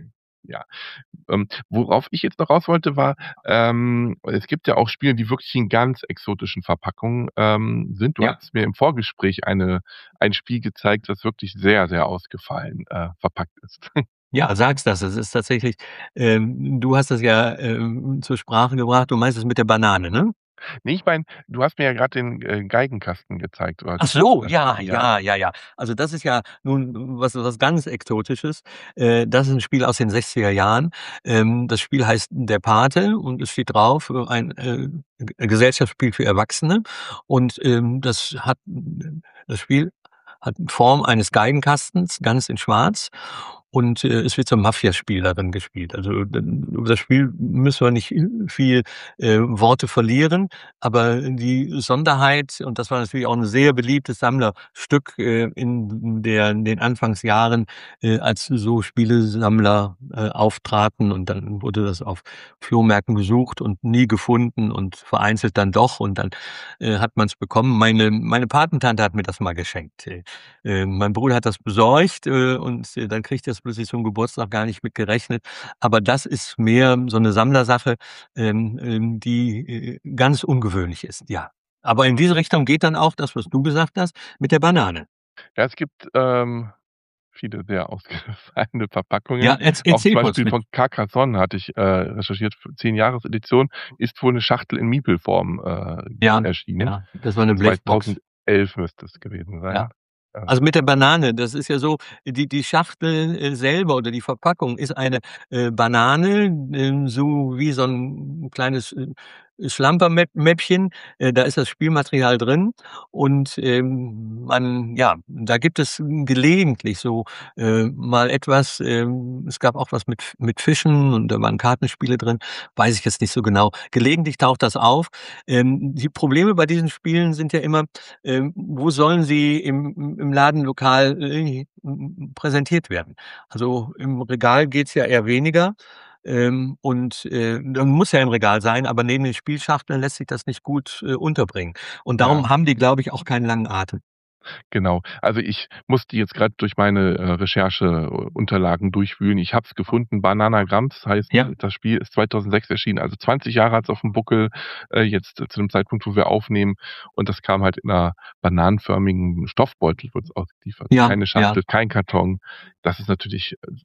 Ja. Ähm, worauf ich jetzt noch raus wollte, war, ähm, es gibt ja auch Spiele, die wirklich in ganz exotischen Verpackungen, ähm, sind. Du Ja. hattest mir im Vorgespräch eine ein Spiel gezeigt, das wirklich sehr, sehr ausgefallen, äh, verpackt ist. Ja, sagst das. Es ist tatsächlich ähm, du hast das ja, ähm, zur Sprache gebracht. Du meinst das mit der Banane, ne? Ne, ich meine, du hast mir ja grad den, äh, Geigenkasten gezeigt oder Ach so, das ja, ja. ja, ja, ja. Also, das ist ja nun was was ganz Exotisches. Äh, das ist 'n Spiel aus den sechziger Jahren. Ähm, das Spiel heißt „Der Pate“ und es steht drauf, äh, ein, äh, G Gesellschaftsspiel für Erwachsene. Und, ähm, das hat das Spiel hat Form eines Geigenkastens, ganz in schwarz. Und, äh, es wird so 'n Mafiaspiel darin gespielt. Also, dann über das Spiel müssen wir nicht viel, äh, Worte verlieren, aber die Sonderheit und das war natürlich auch 'n sehr beliebtes Sammlerstück, äh, in der in den Anfangsjahren, äh, als so Spielesammler, äh, auftraten und dann wurde das auf Flohmärkten gesucht und nie gefunden und vereinzelt dann doch und dann, äh, hat man's bekommen. Meine meine Patentante hat mir das mal geschenkt. Äh, äh, mein Bruder hat das besorgt, äh, und dann kriegt er's plötzlich zum Geburtstag, gar nicht mit gerechnet. Aber das ist mehr so 'ne Sammlersache, ähm, ähm, die, äh, ganz ungewöhnlich ist, ja. Aber in diese Richtung geht dann auch das, was du gesagt hast, mit der Banane. Ja, es gibt, ähm, viele sehr ausgefallene Ja, Verpackungen. erz Auch zum erzähl kurz Beispiel mit von Carcassonne hatte ich, äh, recherchiert, f zehn-Jahres-Edition, ist wohl 'ne Schachtel in Miepelform, äh, Ja, erschienen. ja, das war 'ne Blechbox. zweitausendelf müsste es gewesen Ja. sein. Ja. Also, mit der Banane, das ist ja so, die die Schachtel, äh, selber oder die Verpackung ist eine, äh, Banane, ähm, so wie so 'n kleines, äh, Schlampermäpp Mäppchen. Äh, da ist das Spielmaterial drin und, ähm, man ja, da gibt es gelegentlich so, äh, mal etwas ähm, es gab auch was mit F mit Fischen und da waren Kartenspiele drin, weiß ich jetzt nicht so genau. Gelegentlich taucht das auf. Ähm, die Probleme bei diesen Spielen sind ja immer, ähm, wo sollen sie im im im Ladenlokal, äh, präsentiert werden? Also, im Regal geht's ja eher weniger, ähm, und, äh, dann muss ja im Regal sein, aber neben den Spielschachteln lässt sich das nicht gut, äh, unterbringen. Und Ja. darum haben die, glaube ich, auch keinen langen Atem. Genau. Also, ich musste jetzt grad durch meine, äh, Rechercheunterlagen durchwühlen. Ich habe es gefunden, Bananagrams heißt Ja. das Spiel, ist zweitausendsechs erschienen. Also, zwanzig Jahre hat's aufm Buckel, äh, jetzt zu dem Zeitpunkt, wo wir aufnehmen. Und das kam halt in 'ner bananenförmigen Stoffbeutel wurd's ausgeliefert. Ja, Keine ja. Schachtel, kein Karton. Das ist natürlich, äh,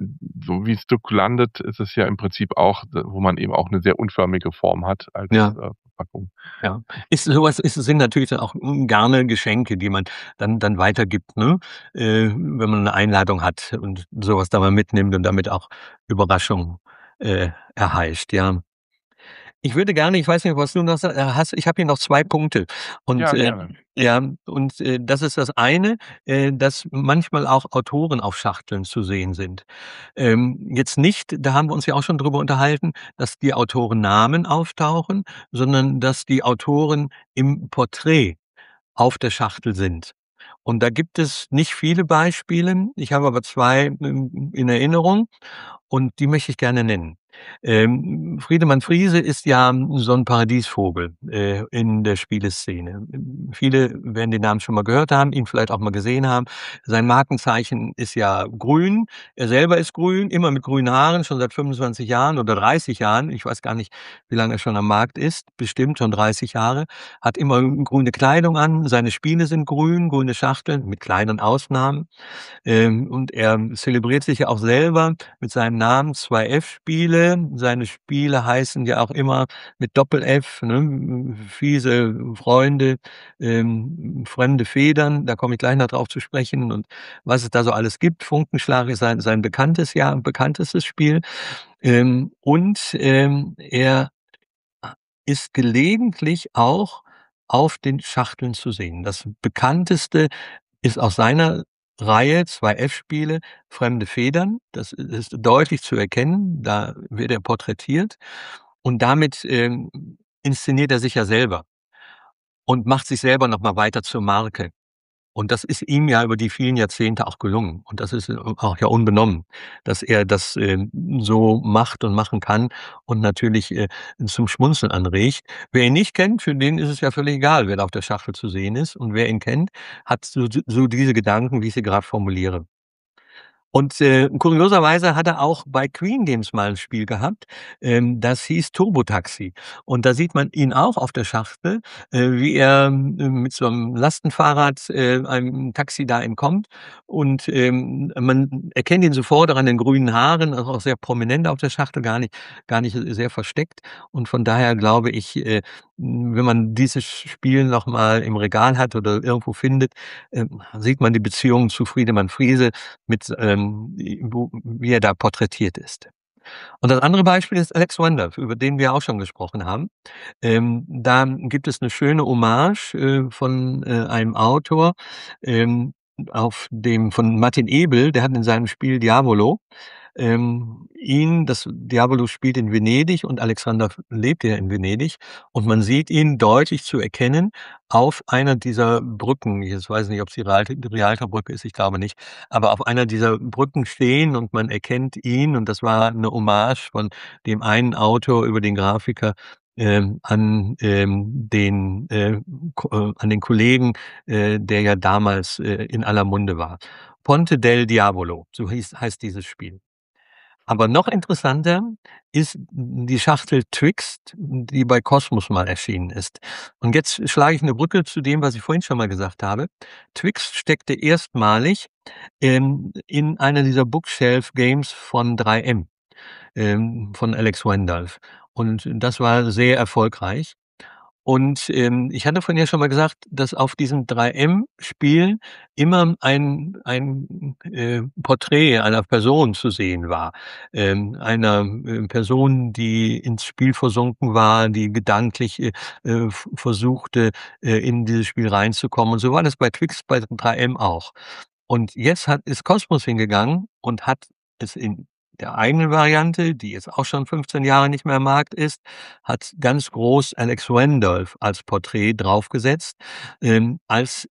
so wie's Stück landet, ist es ja im Prinzip auch, d wo man eben auch 'ne sehr unförmige Form hat als, Ja. äh, Verpackung. Ja. Ist so was ist sind natürlich dann auch, hm, gerne Geschenke, die man dann dann weitergibt, ne? Äh, wenn man 'ne Einladung hat und so was da mal mitnimmt und damit auch Überraschung, äh, erheischt, ja. Ich würde gerne ich weiß nicht, was du noch sa äh, hast ich habe hier noch zwei Punkte. Und, Ja, äh gerne. ja, und, äh, das ist das eine, äh, dass manchmal auch Autoren auf Schachteln zu sehen sind. Ähm, jetzt nicht da haben wir uns ja auch schon drüber unterhalten, dass die Autorennamen auftauchen, sondern dass die Autoren im Porträt auf der Schachtel sind. Und da gibt es nicht viele Beispiele. Ich habe aber zwei, ähm, in Erinnerung und die möchte ich gerne nennen. Ähm, Friedemann Friese ist ja so 'n Paradiesvogel, äh, in der Spieleszene. Viele werden den Namen schon mal gehört haben, ihn vielleicht auch mal gesehen haben. Sein Markenzeichen ist ja grün. Er selber ist grün, immer mit grünen Haaren, schon seit fünfundzwanzig Jahren oder dreißig Jahren. Ich weiß gar nicht, wie lange er schon am Markt ist, bestimmt schon dreißig Jahre. Hat immer grüne Kleidung an, seine Spiele sind grün, grüne Schachteln, mit kleinen Ausnahmen. Ähm, und er zelebriert sich ja auch selber mit seinem Namen zwei-F-Spiele. Seine Spiele heißen ja auch immer mit Doppel-F, ne? Fiese Freunde, ähm, fremde Federn, da komme ich gleich noch drauf zu sprechen und was es da so alles gibt. Funkenschlag ist sein sein bekanntes ja, bekanntestes Spiel. Ähm, und, ähm, er ist gelegentlich auch auf den Schachteln zu sehen. Das bekannteste ist aus seiner Reihe zwei-F-Spiele, Fremde Federn. Das i ist deutlich zu erkennen, da wird er porträtiert und damit, ähm, inszeniert er sich ja selber und macht sich selber noch mal weiter zur Marke. Und das ist ihm ja über die vielen Jahrzehnte auch gelungen. Und das ist, äh, auch ja unbenommen, dass er das, ähm, so macht und machen kann und natürlich, äh, zum Schmunzeln anregt. Wer ihn nicht kennt, für den ist es ja völlig egal, wer da auf der Schachtel zu sehen ist. Und wer ihn kennt, hat so so diese Gedanken, wie ich sie grad formuliere. Und, äh, kurioserweise hat er auch bei Queen Games mal 'n Spiel gehabt, ähm, das hieß Turbo Taxi. Und da sieht man ihn auch auf der Schachtel, äh, wie er, ähm, mit so 'nem Lastenfahrrad, äh, einem Taxi da entkommt. Und, ähm, man erkennt ihn sofort auch an den grünen Haaren, also auch sehr prominent auf der Schachtel, gar nicht gar nicht sehr versteckt. Und von daher glaube ich, äh, hm, wenn man dieses Spiel noch mal im Regal hat oder irgendwo findet, ähm, sieht man die Beziehung zu Friedemann Friese mit, ähm, wo wie er da porträtiert ist. Und das andere Beispiel ist Alex Randolph, über den wir auch schon gesprochen haben. Ähm, da gibt es 'ne schöne Hommage, äh, von, äh, einem Autor, ähm, auf dem von Martin Ebel, der hat in seinem Spiel Diavolo, ähm, ihn das Diavolo spielt in Venedig und Alex Randolph lebt ja in Venedig und man sieht ihn deutlich zu erkennen auf einer dieser Brücken. Jetzt weiß ich nicht, ob's die Rialto die Rialtobrücke ist, ich glaube nicht, aber auf einer dieser Brücken stehen und man erkennt ihn und das war 'ne Hommage von dem einen Autor über den Grafiker, ähm, an, ähm, den, äh, Ko äh, an den Kollegen, äh, der ja damals, äh, in aller Munde war. Ponte del Diavolo, so hieß heißt dieses Spiel. Aber noch interessanter ist die Schachtel Twixt, die bei Kosmos mal erschienen ist. Und jetzt schlage ich 'ne Brücke zu dem, was ich vorhin schon mal gesagt habe. Twixt steckte erstmalig, ähm, in einer dieser Bookshelf Games von drei M, ähm, von Alex Randolph. Und das war sehr erfolgreich. Und, ähm, ich hatte vorhin ja schon mal gesagt, dass auf diesem drei M-Spiel immer ein ein, äh, Porträt einer Person zu sehen war. Ähm, einer, äh, Person, die ins Spiel versunken war, die gedanklich, äh, äh, v versuchte, äh, in dieses Spiel reinzukommen. Und so war das bei Twixt bei drei M auch. Und jetzt hat ist Kosmos hingegangen und hat es in der eigenen Variante, die jetzt auch schon fünfzehn Jahre nicht mehr am Markt ist, hat ganz groß Alex Randolph als Porträt draufgesetzt, ähm, als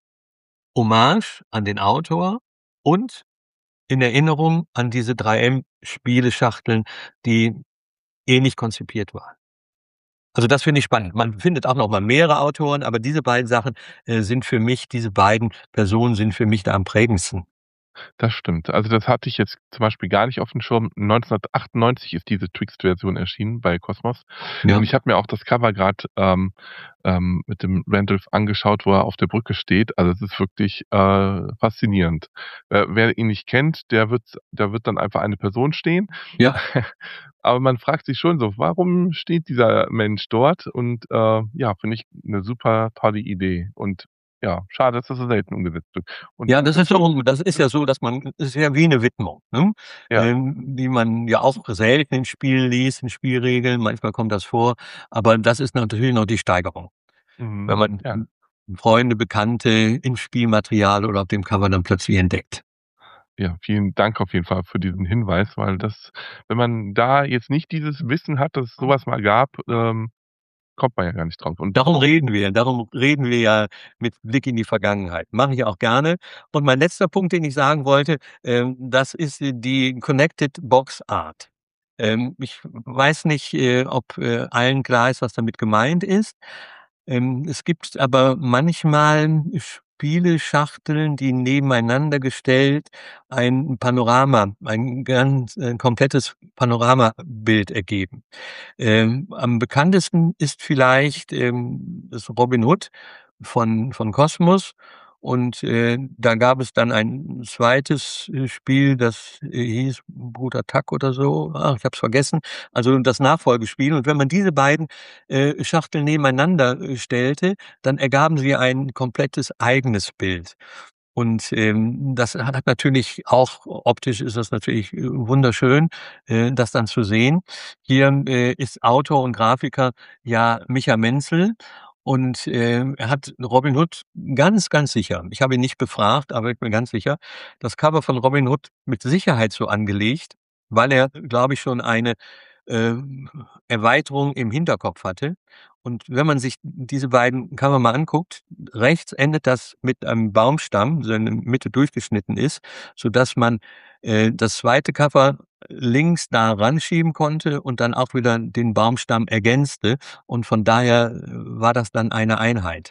Hommage an den Autor und in Erinnerung an diese drei M-Spieleschachteln, die ähnlich konzipiert waren. Also, das finde ich spannend. Man findet auch noch mal mehrere Autoren, aber diese beiden Sachen, äh, sind für mich diese beiden Personen sind für mich da am prägendsten. Das stimmt. Also, das hatte ich jetzt zum Beispiel gar nicht aufm Schirm. neunzehnhundertachtundneunzig ist diese Twixt-Version erschienen bei Kosmos. Und Ja. ich habe mir auch das Cover grad, ähm, ähm, mit dem Randolph angeschaut, wo er auf der Brücke steht. Also, es ist wirklich, äh, faszinierend. Äh, wer ihn nicht kennt, der wird da wird dann einfach eine Person stehen. Ja. Aber man fragt sich schon so: „Warum steht dieser Mensch dort?“ Und, äh, ja, finde ich 'ne super tolle Idee. Und ja, schade, dass das so selten umgesetzt wird. Und Ja, das ist so das ist ja so, dass man das ist ja wie 'ne Widmung, ne? Ja. Ähm, die man ja auch selten in Spielen liest, in Spielregeln. Manchmal kommt das vor, aber das ist natürlich noch die Steigerung. Mhm. Wenn man Ja. Freunde, Bekannte im Spielmaterial oder auf dem Cover dann plötzlich entdeckt. Ja, vielen Dank auf jeden Fall für diesen Hinweis, weil das wenn man da jetzt nicht dieses Wissen hat, dass es so was mal gab, ähm, kommt man ja gar nicht drauf. Und Darum reden wir. Darum reden wir ja mit Blick in die Vergangenheit. Mache ich auch gerne. Und mein letzter Punkt, den ich sagen wollte, ähm, das ist die Connected Box Art. Ähm, ich weiß nicht, äh, ob, äh, allen klar ist, was damit gemeint ist. Ähm, es gibt aber manchmal Spieleschachteln, die nebeneinander gestellt ein Panorama ein ganz ein komplettes Panoramabild ergeben. Ähm, am bekanntesten ist vielleicht, ähm, das Robin Hood von von Kosmos. Und, äh, da gab es dann ein zweites, äh, Spiel, das, äh, hieß Bruder Tuck oder so. Ach, ich habe es vergessen. Also, das Nachfolgespiel. Und wenn man diese beiden, äh, Schachteln nebeneinander, äh, stellte, dann ergaben sie ein komplettes eigenes Bild. Und, ähm, das hat natürlich auch optisch ist das natürlich, äh, wunderschön, äh, das dann zu sehen. Hier, äh, ist Autor und Grafiker ja Micha Menzel und, ähm, er hat Robin Hood ganz, ganz sicher ich habe ihn nicht befragt, aber ich bin ganz sicher, das Cover von Robin Hood mit Sicherheit so angelegt, weil er, glaube ich, schon eine, ähm, Erweiterung im Hinterkopf hatte. Und wenn man sich diese beiden Cover mal anguckt, rechts endet das mit einem Baumstamm, der in der Mitte durchgeschnitten ist, sodass man, äh, das zweite Cover links da ranschieben konnte und dann auch wieder den Baumstamm ergänzte. Und von daher, äh, war das dann eine Einheit.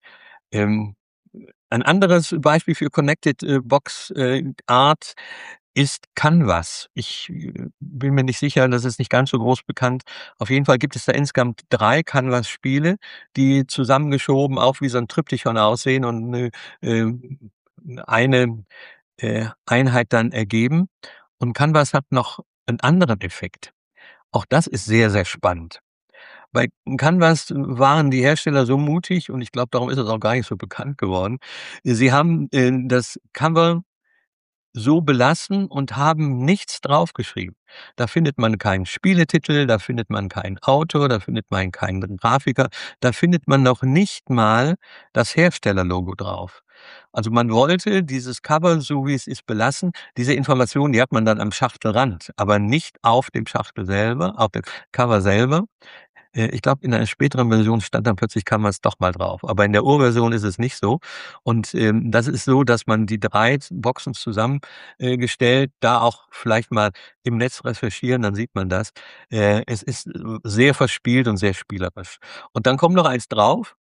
Ähm, ein anderes Beispiel für Connected, äh, Box, äh, Art ist Canvas. Ich, äh, bin mir nicht sicher, das ist nicht ganz so groß bekannt. Auf jeden Fall gibt es da insgesamt drei Canvas-Spiele, die zusammengeschoben auch wie so 'n Triptychon aussehen und 'ne, ähm, eine, äh, Einheit dann ergeben. Und Canvas hat noch 'n anderen Effekt. Auch das ist sehr, sehr spannend. Bei Canvas waren die Hersteller so mutig und ich glaube, darum ist es auch gar nicht so bekannt geworden. Sie haben, äh, das Cover so belassen und haben nichts draufgeschrieben. Da findet man keinen Spieletitel, da findet man keinen Autor, da findet man keinen Grafiker, da findet man noch nicht mal das Herstellerlogo drauf. Also, man wollte dieses Cover, so wie es ist, belassen. Diese Information, die hat man dann am Schachtelrand, aber nicht auf dem Schachtel selber, auf dem Cover selber. Äh, ich glaube, in einer späteren Version stand dann plötzlich Canvas doch mal drauf, aber in der Urversion ist es nicht so. Und, ähm, das ist so, dass man die drei Boxen zusammen äh, gestellt, da auch vielleicht mal im Netz recherchieren, dann sieht man das. Äh, es ist, äh, sehr verspielt und sehr spielerisch. Und dann kommt noch eins drauf.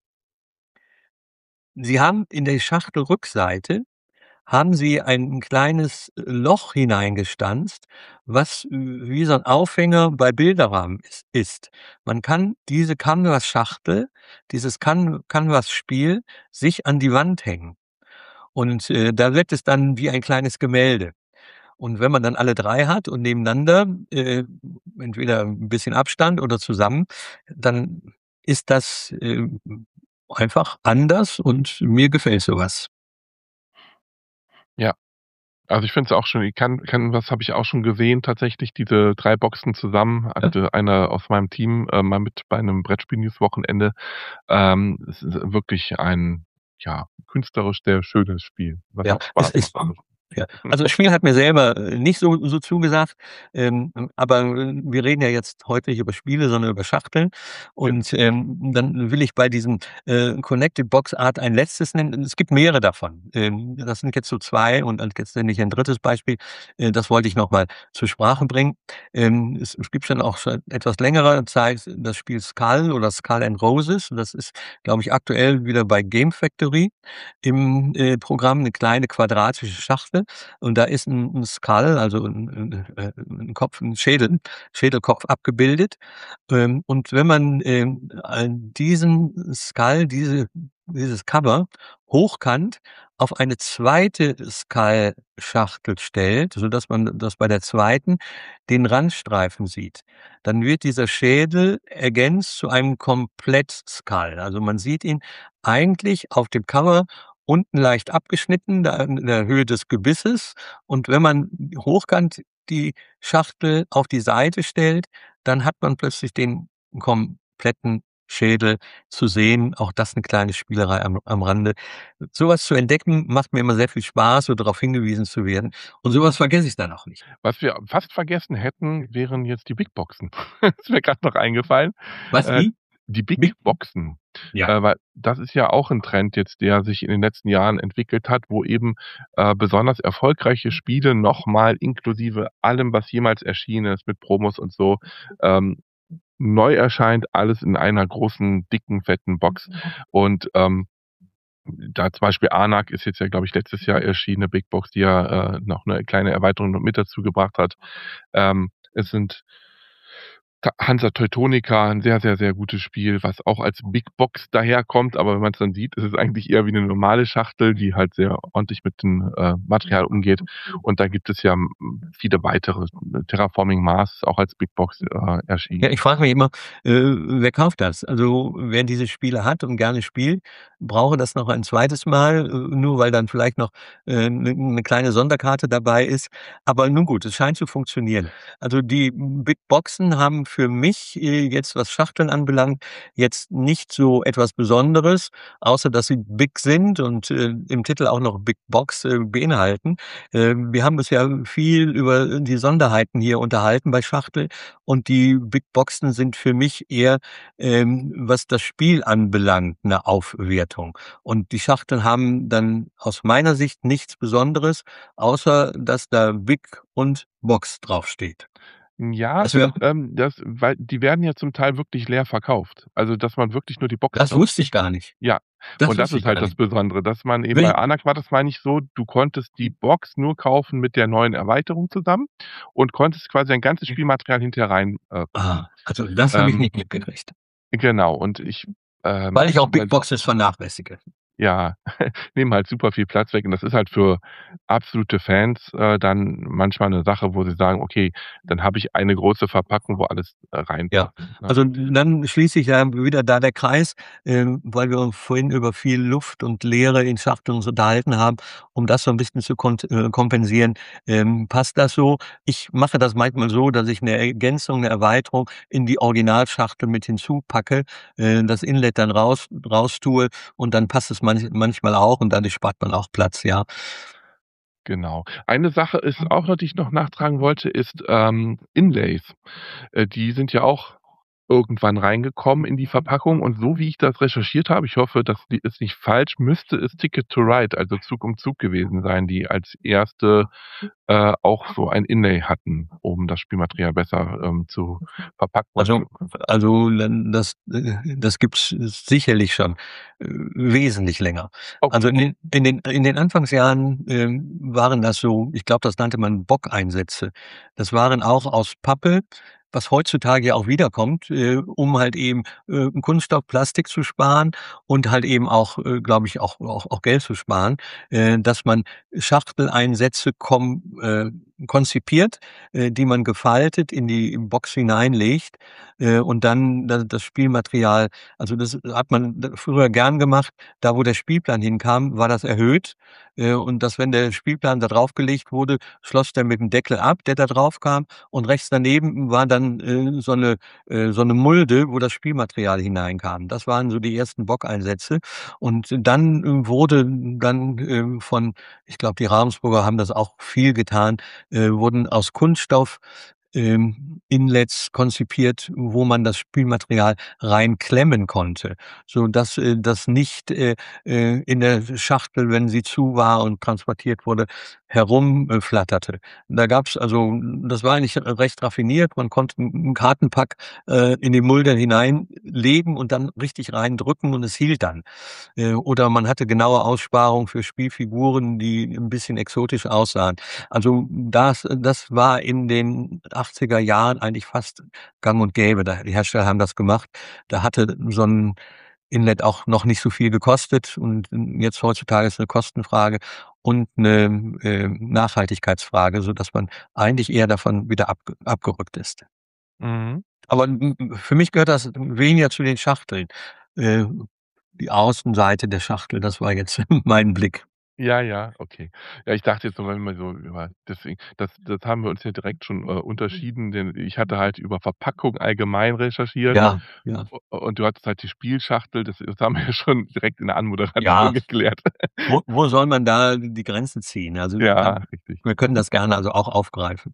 Sie haben in der Schachtelrückseite haben Sie ein kleines Loch hineingestanzt, was wie so 'n Aufhänger bei Bilderrahmen is ist. Man kann diese Canvas-Schachtel, dieses Can Canvas-Spiel sich an die Wand hängen. Und, äh, da wirkt es dann wie ein kleines Gemälde. Und wenn man dann alle drei hat und nebeneinander, äh, entweder 'n bisschen Abstand oder zusammen, dann ist das, ähm, einfach anders und mir gefällt so was. Ja. Also, ich finde es auch schon, ich kann Canvas habe ich auch schon gesehen tatsächlich, diese drei Boxen zusammen. Ja. Hatte einer aus meinem Team, äh, mal mit bei 'nem Brettspiel-News-Wochenende. Ähm, es ist wirklich ein, ja, künstlerisch sehr schönes Spiel, was Ja, auch es Spaß ist macht. ja. Also, das Spiel hat mir selber, äh, nicht so so zugesagt, ähm, aber wir reden ja jetzt heute nicht über Spiele, sondern über Schachteln. Genau. Und, ähm, dann will ich bei diesem, äh, Connected Box Art ein letztes nennen. Es gibt mehrere davon. Ähm, das sind jetzt so zwei und dann jetzt nenne ich ein drittes Beispiel. Äh, das wollte ich noch mal zur Sprache bringen. Ähm, es es gibt schon auch schon etwas längere Zeit das Spiel Skull oder Skull and Roses. Das ist, glaube ich, aktuell wieder bei Game Factory im, äh, Programm, 'ne kleine quadratische Schachtel. Und da ist 'n 'n Skull, also 'n 'n, äh 'n Kopf 'n Schädel Schädelkopf abgebildet. Ähm, und wenn man, ähm, an diesen Skull, diese dieses Cover hochkant auf eine zweite Skull-Schachtel stellt, sodass man das bei der zweiten den Randstreifen sieht, dann wird dieser Schädel ergänzt zu einem Komplett-Skull. Also, man sieht ihn eigentlich auf dem Cover unten leicht abgeschnitten, da in der Höhe des Gebisses. Und wenn man hochkant die Schachtel auf die Seite stellt, dann hat man plötzlich den kompletten Schädel zu sehen. Auch das 'ne kleine Spielerei am am Rande. So was zu entdecken, macht mir immer sehr viel Spaß, so darauf hingewiesen zu werden. Und so was vergesse ich dann auch nicht. Was wir fast vergessen hätten, wären jetzt die Big Boxen. Ist mir grad noch eingefallen. Was, Äh, wie? die Big Big Boxen. Ja. Äh, weil das ist ja auch 'n Trend jetzt, der sich in den letzten Jahren entwickelt hat, wo eben, äh, besonders erfolgreiche Spiele noch mal inklusive allem, was jemals erschienen ist mit Promos und so, ähm, neu erscheint, alles in einer großen, dicken, fetten Box. Und, ähm, da zum Beispiel Anak ist jetzt ja, glaube ich, letztes Jahr erschienen, 'ne Big Box, die ja, äh, noch 'ne kleine Erweiterung noch mit dazu gebracht hat. Ähm, es sind Ta Hansa Teutonica, 'n sehr, sehr, sehr gutes Spiel, was auch als Big Box daherkommt, aber wenn man's dann sieht, ist es eigentlich eher wie 'ne normale Schachtel, die halt sehr ordentlich mit dem, äh, Material umgeht. Und da gibt es ja, hm, viele weitere. Terraforming Mars ist auch als Big Box, äh, Ja, erschienen. ich frage mich immer, äh, wer kauft das? Also, wer diese Spiele hat und gerne spielt, brauche das noch ein zweites Mal, äh, nur weil dann vielleicht noch, äh, 'ne 'ne kleine Sonderkarte dabei ist. Aber nun gut, es scheint zu funktionieren. Also, die Big Boxen haben für mich, äh, jetzt, was Schachteln anbelangt, jetzt nicht so etwas Besonderes, außer dass sie big sind und, äh, im Titel auch noch Big Box, äh, beinhalten. Ähm, wir haben uns ja viel über die Sonderheiten hier unterhalten bei Schachtel und die Big Boxen sind für mich eher, ähm, was das Spiel anbelangt, 'ne Aufwertung. Und die Schachteln haben dann aus meiner Sicht nichts Besonderes, außer dass da Big und Box draufsteht. Ja, Das wäre ähm, das weil die werden ja zum Teil wirklich leer verkauft. Also, dass man wirklich nur die Box Das kauft. wusste ich gar nicht. Ja, Das und das wusste ich ist halt gar das nicht. Besondere, dass man eben bei Wel Anak war das, meine ich, so, du konntest die Box nur kaufen mit der neuen Erweiterung zusammen und konntest quasi dein ganzes Spielmaterial hinterher rein, äh, packen. Ah, also das habe ich Ähm, nicht mitgekriegt. genau, und ich, ähm, Weil ich auch Big weil Boxes vernachlässige. ja, nehmen halt super viel Platz weg und das ist halt für absolute Fans, äh, dann manchmal 'ne Sache, wo sie sagen: „Okay, dann habe ich eine große Verpackung, wo alles, äh, Ja, reinpasst“, ne? also dann schließt sich ja wieder da der Kreis, ähm, weil wir uns vorhin über viel Luft und Leere in Schachteln uns unterhalten haben, um das so 'n bisschen zu kont äh, kompensieren. Ähm, passt das so? Ich mache das manchmal so, dass ich 'ne Ergänzung, 'ne Erweiterung in die Originalschachtel mit hinzupacke, äh, das Inlet dann raus raustue und dann passt es manch manchmal auch und dadurch spart man auch Platz, ja. Genau. Eine Sache ist auch noch, die ich noch nachtragen wollte, ist, ähm, Inlays. Äh, die sind ja auch irgendwann reingekommen in die Verpackung und so wie ich das recherchiert habe, ich hoffe, das di ist nicht falsch, müsste es Ticket to Ride, also Zug um Zug gewesen sein, die als erste, äh, auch so ein Inlay hatten, um das Spielmaterial besser, ähm, zu verpacken und Also zu also dann das äh, das gibt's sicherlich schon, äh, wesentlich länger. Also Okay. in den in den in den Anfangsjahren, ähm, waren das so, ich glaube, das nannte man Bockeinsätze. Das waren auch aus Pappe, was heutzutage ja auch wiederkommt, äh, um halt eben, äh, Kunststoff, Plastik zu sparen und halt eben auch, äh, glaube ich, auch auch auch Geld zu sparen, äh, dass man Schachteleinsätze kom äh, konzipiert, äh, die man gefaltet in die Box hineinlegt, äh, und dann da das Spielmaterial also das hat man d früher gern gemacht. Da, wo der Spielplan hinkam, war das erhöht, äh, und dass, wenn der Spielplan da draufgelegt wurde, schloss der mit 'm Deckel ab, der da drauf kam und rechts daneben war dann, äh, so 'ne äh, so 'ne Mulde, wo das Spielmaterial hineinkam. Das waren so die ersten Bockeinsätze und dann, äh, wurde dann, ähm, von ich glaube, die Ravensburger haben das auch viel getan, äh, wurden aus Kunststoff, ähm, Inlets konzipiert, wo man das Spielmaterial reinklemmen konnte, sodass, äh, das nicht, äh, äh, in der Schachtel, wenn sie zu war und transportiert wurde, herum, äh, flatterte. Da gab's also das war eigentlich recht raffiniert. Man konnte 'n 'n Kartenpack, äh, in die Mulde hineinlegen und dann richtig reindrücken und es hielt dann. Äh, oder man hatte genaue Aussparungen für Spielfiguren, die 'n bisschen exotisch aussahen. Also das das war in den achtziger Jahren eigentlich fast gang und gäbe. Da die Hersteller haben das gemacht. Da hatte so 'n Inlet auch noch nicht so viel gekostet und jetzt heutzutage ist 'ne Kostenfrage und 'ne, äh, Nachhaltigkeitsfrage, sodass man eigentlich eher davon wieder abge abgerückt ist. Mhm. Aber m m für mich gehört das weniger zu den Schachteln. Äh, die Außenseite der Schachtel, das war jetzt mein Blick. Ja, ja, okay. Ja, ich dachte jetzt nur mal so über deswegen das das haben wir uns ja direkt schon, äh, unterschieden, denn ich hatte halt über Verpackung allgemein recherchiert Ja, ja. u und du hattest halt die Spielschachtel, das das haben wir ja schon direkt in der Ja, Anmoderation geklärt. wo wo soll man da die Grenzen ziehen? Also, Ja, dann richtig. wir können das gerne also auch aufgreifen.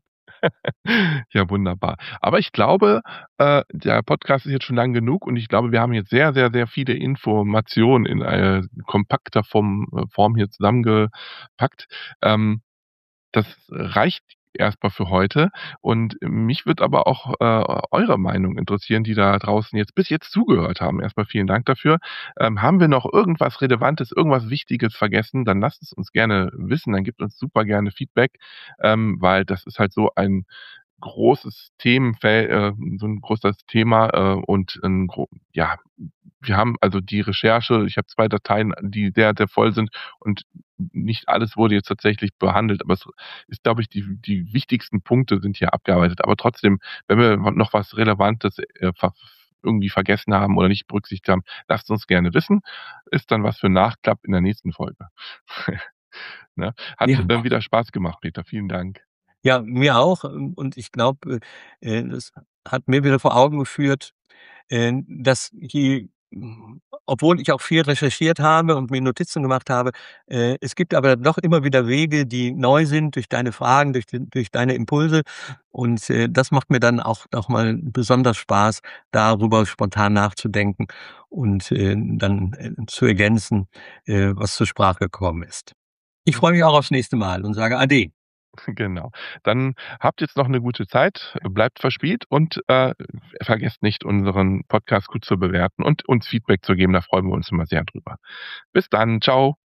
Ja, wunderbar. Aber ich glaube, äh, der Podcast ist jetzt schon lang genug und ich glaube, wir haben jetzt sehr, sehr, sehr viele Informationen in, äh, kompakter Form äh, Form hier zusammengepackt. Ähm, das reicht erst mal für heute und mich würde aber auch, äh, eure Meinung interessieren, die da draußen jetzt bis jetzt zugehört haben. Erst mal vielen Dank dafür. Ähm, haben wir noch irgendwas Relevantes, irgendwas Wichtiges vergessen, dann lasst es uns gerne wissen. Dann gebt uns super gerne Feedback, ähm, weil das ist halt so ein großes Themenfel äh, so 'n großes Thema, äh, und 'n gro ja, wir haben also die Recherche ich habe zwei Dateien, die sehr, sehr voll sind und nicht alles wurde jetzt tatsächlich behandelt, aber es ist, glaube ich die die wichtigsten Punkte sind hier abgearbeitet. Aber trotzdem, wenn wir noch was Relevantes, äh, ver irgendwie vergessen haben oder nicht berücksichtigt haben, lasst uns gerne wissen. Ist dann was für Nachklapp in der nächsten Folge. Ne? Hat, Ja. äh, wieder Spaß gemacht, Peter. Vielen Dank. Ja, mir auch, ähm, und ich glaube, äh, äh, das hat mir wieder vor Augen geführt, äh, dass je obwohl ich auch viel recherchiert habe und mir Notizen gemacht habe, äh, es gibt aber doch immer wieder Wege, die neu sind durch deine Fragen, durch den durch deine Impulse und, äh, das macht mir dann auch noch mal besonders Spaß, darüber spontan nachzudenken und, äh, dann, äh, zu ergänzen, äh, was zur Sprache gekommen ist. Ich freue mich auch aufs nächste Mal und sage Ade. Genau. Dann habt jetzt noch 'ne gute Zeit, bleibt verspielt und, äh, vergesst nicht, unseren Podcast gut zu bewerten und uns Feedback zu geben, da freuen wir uns immer sehr drüber. Bis dann. Tschau.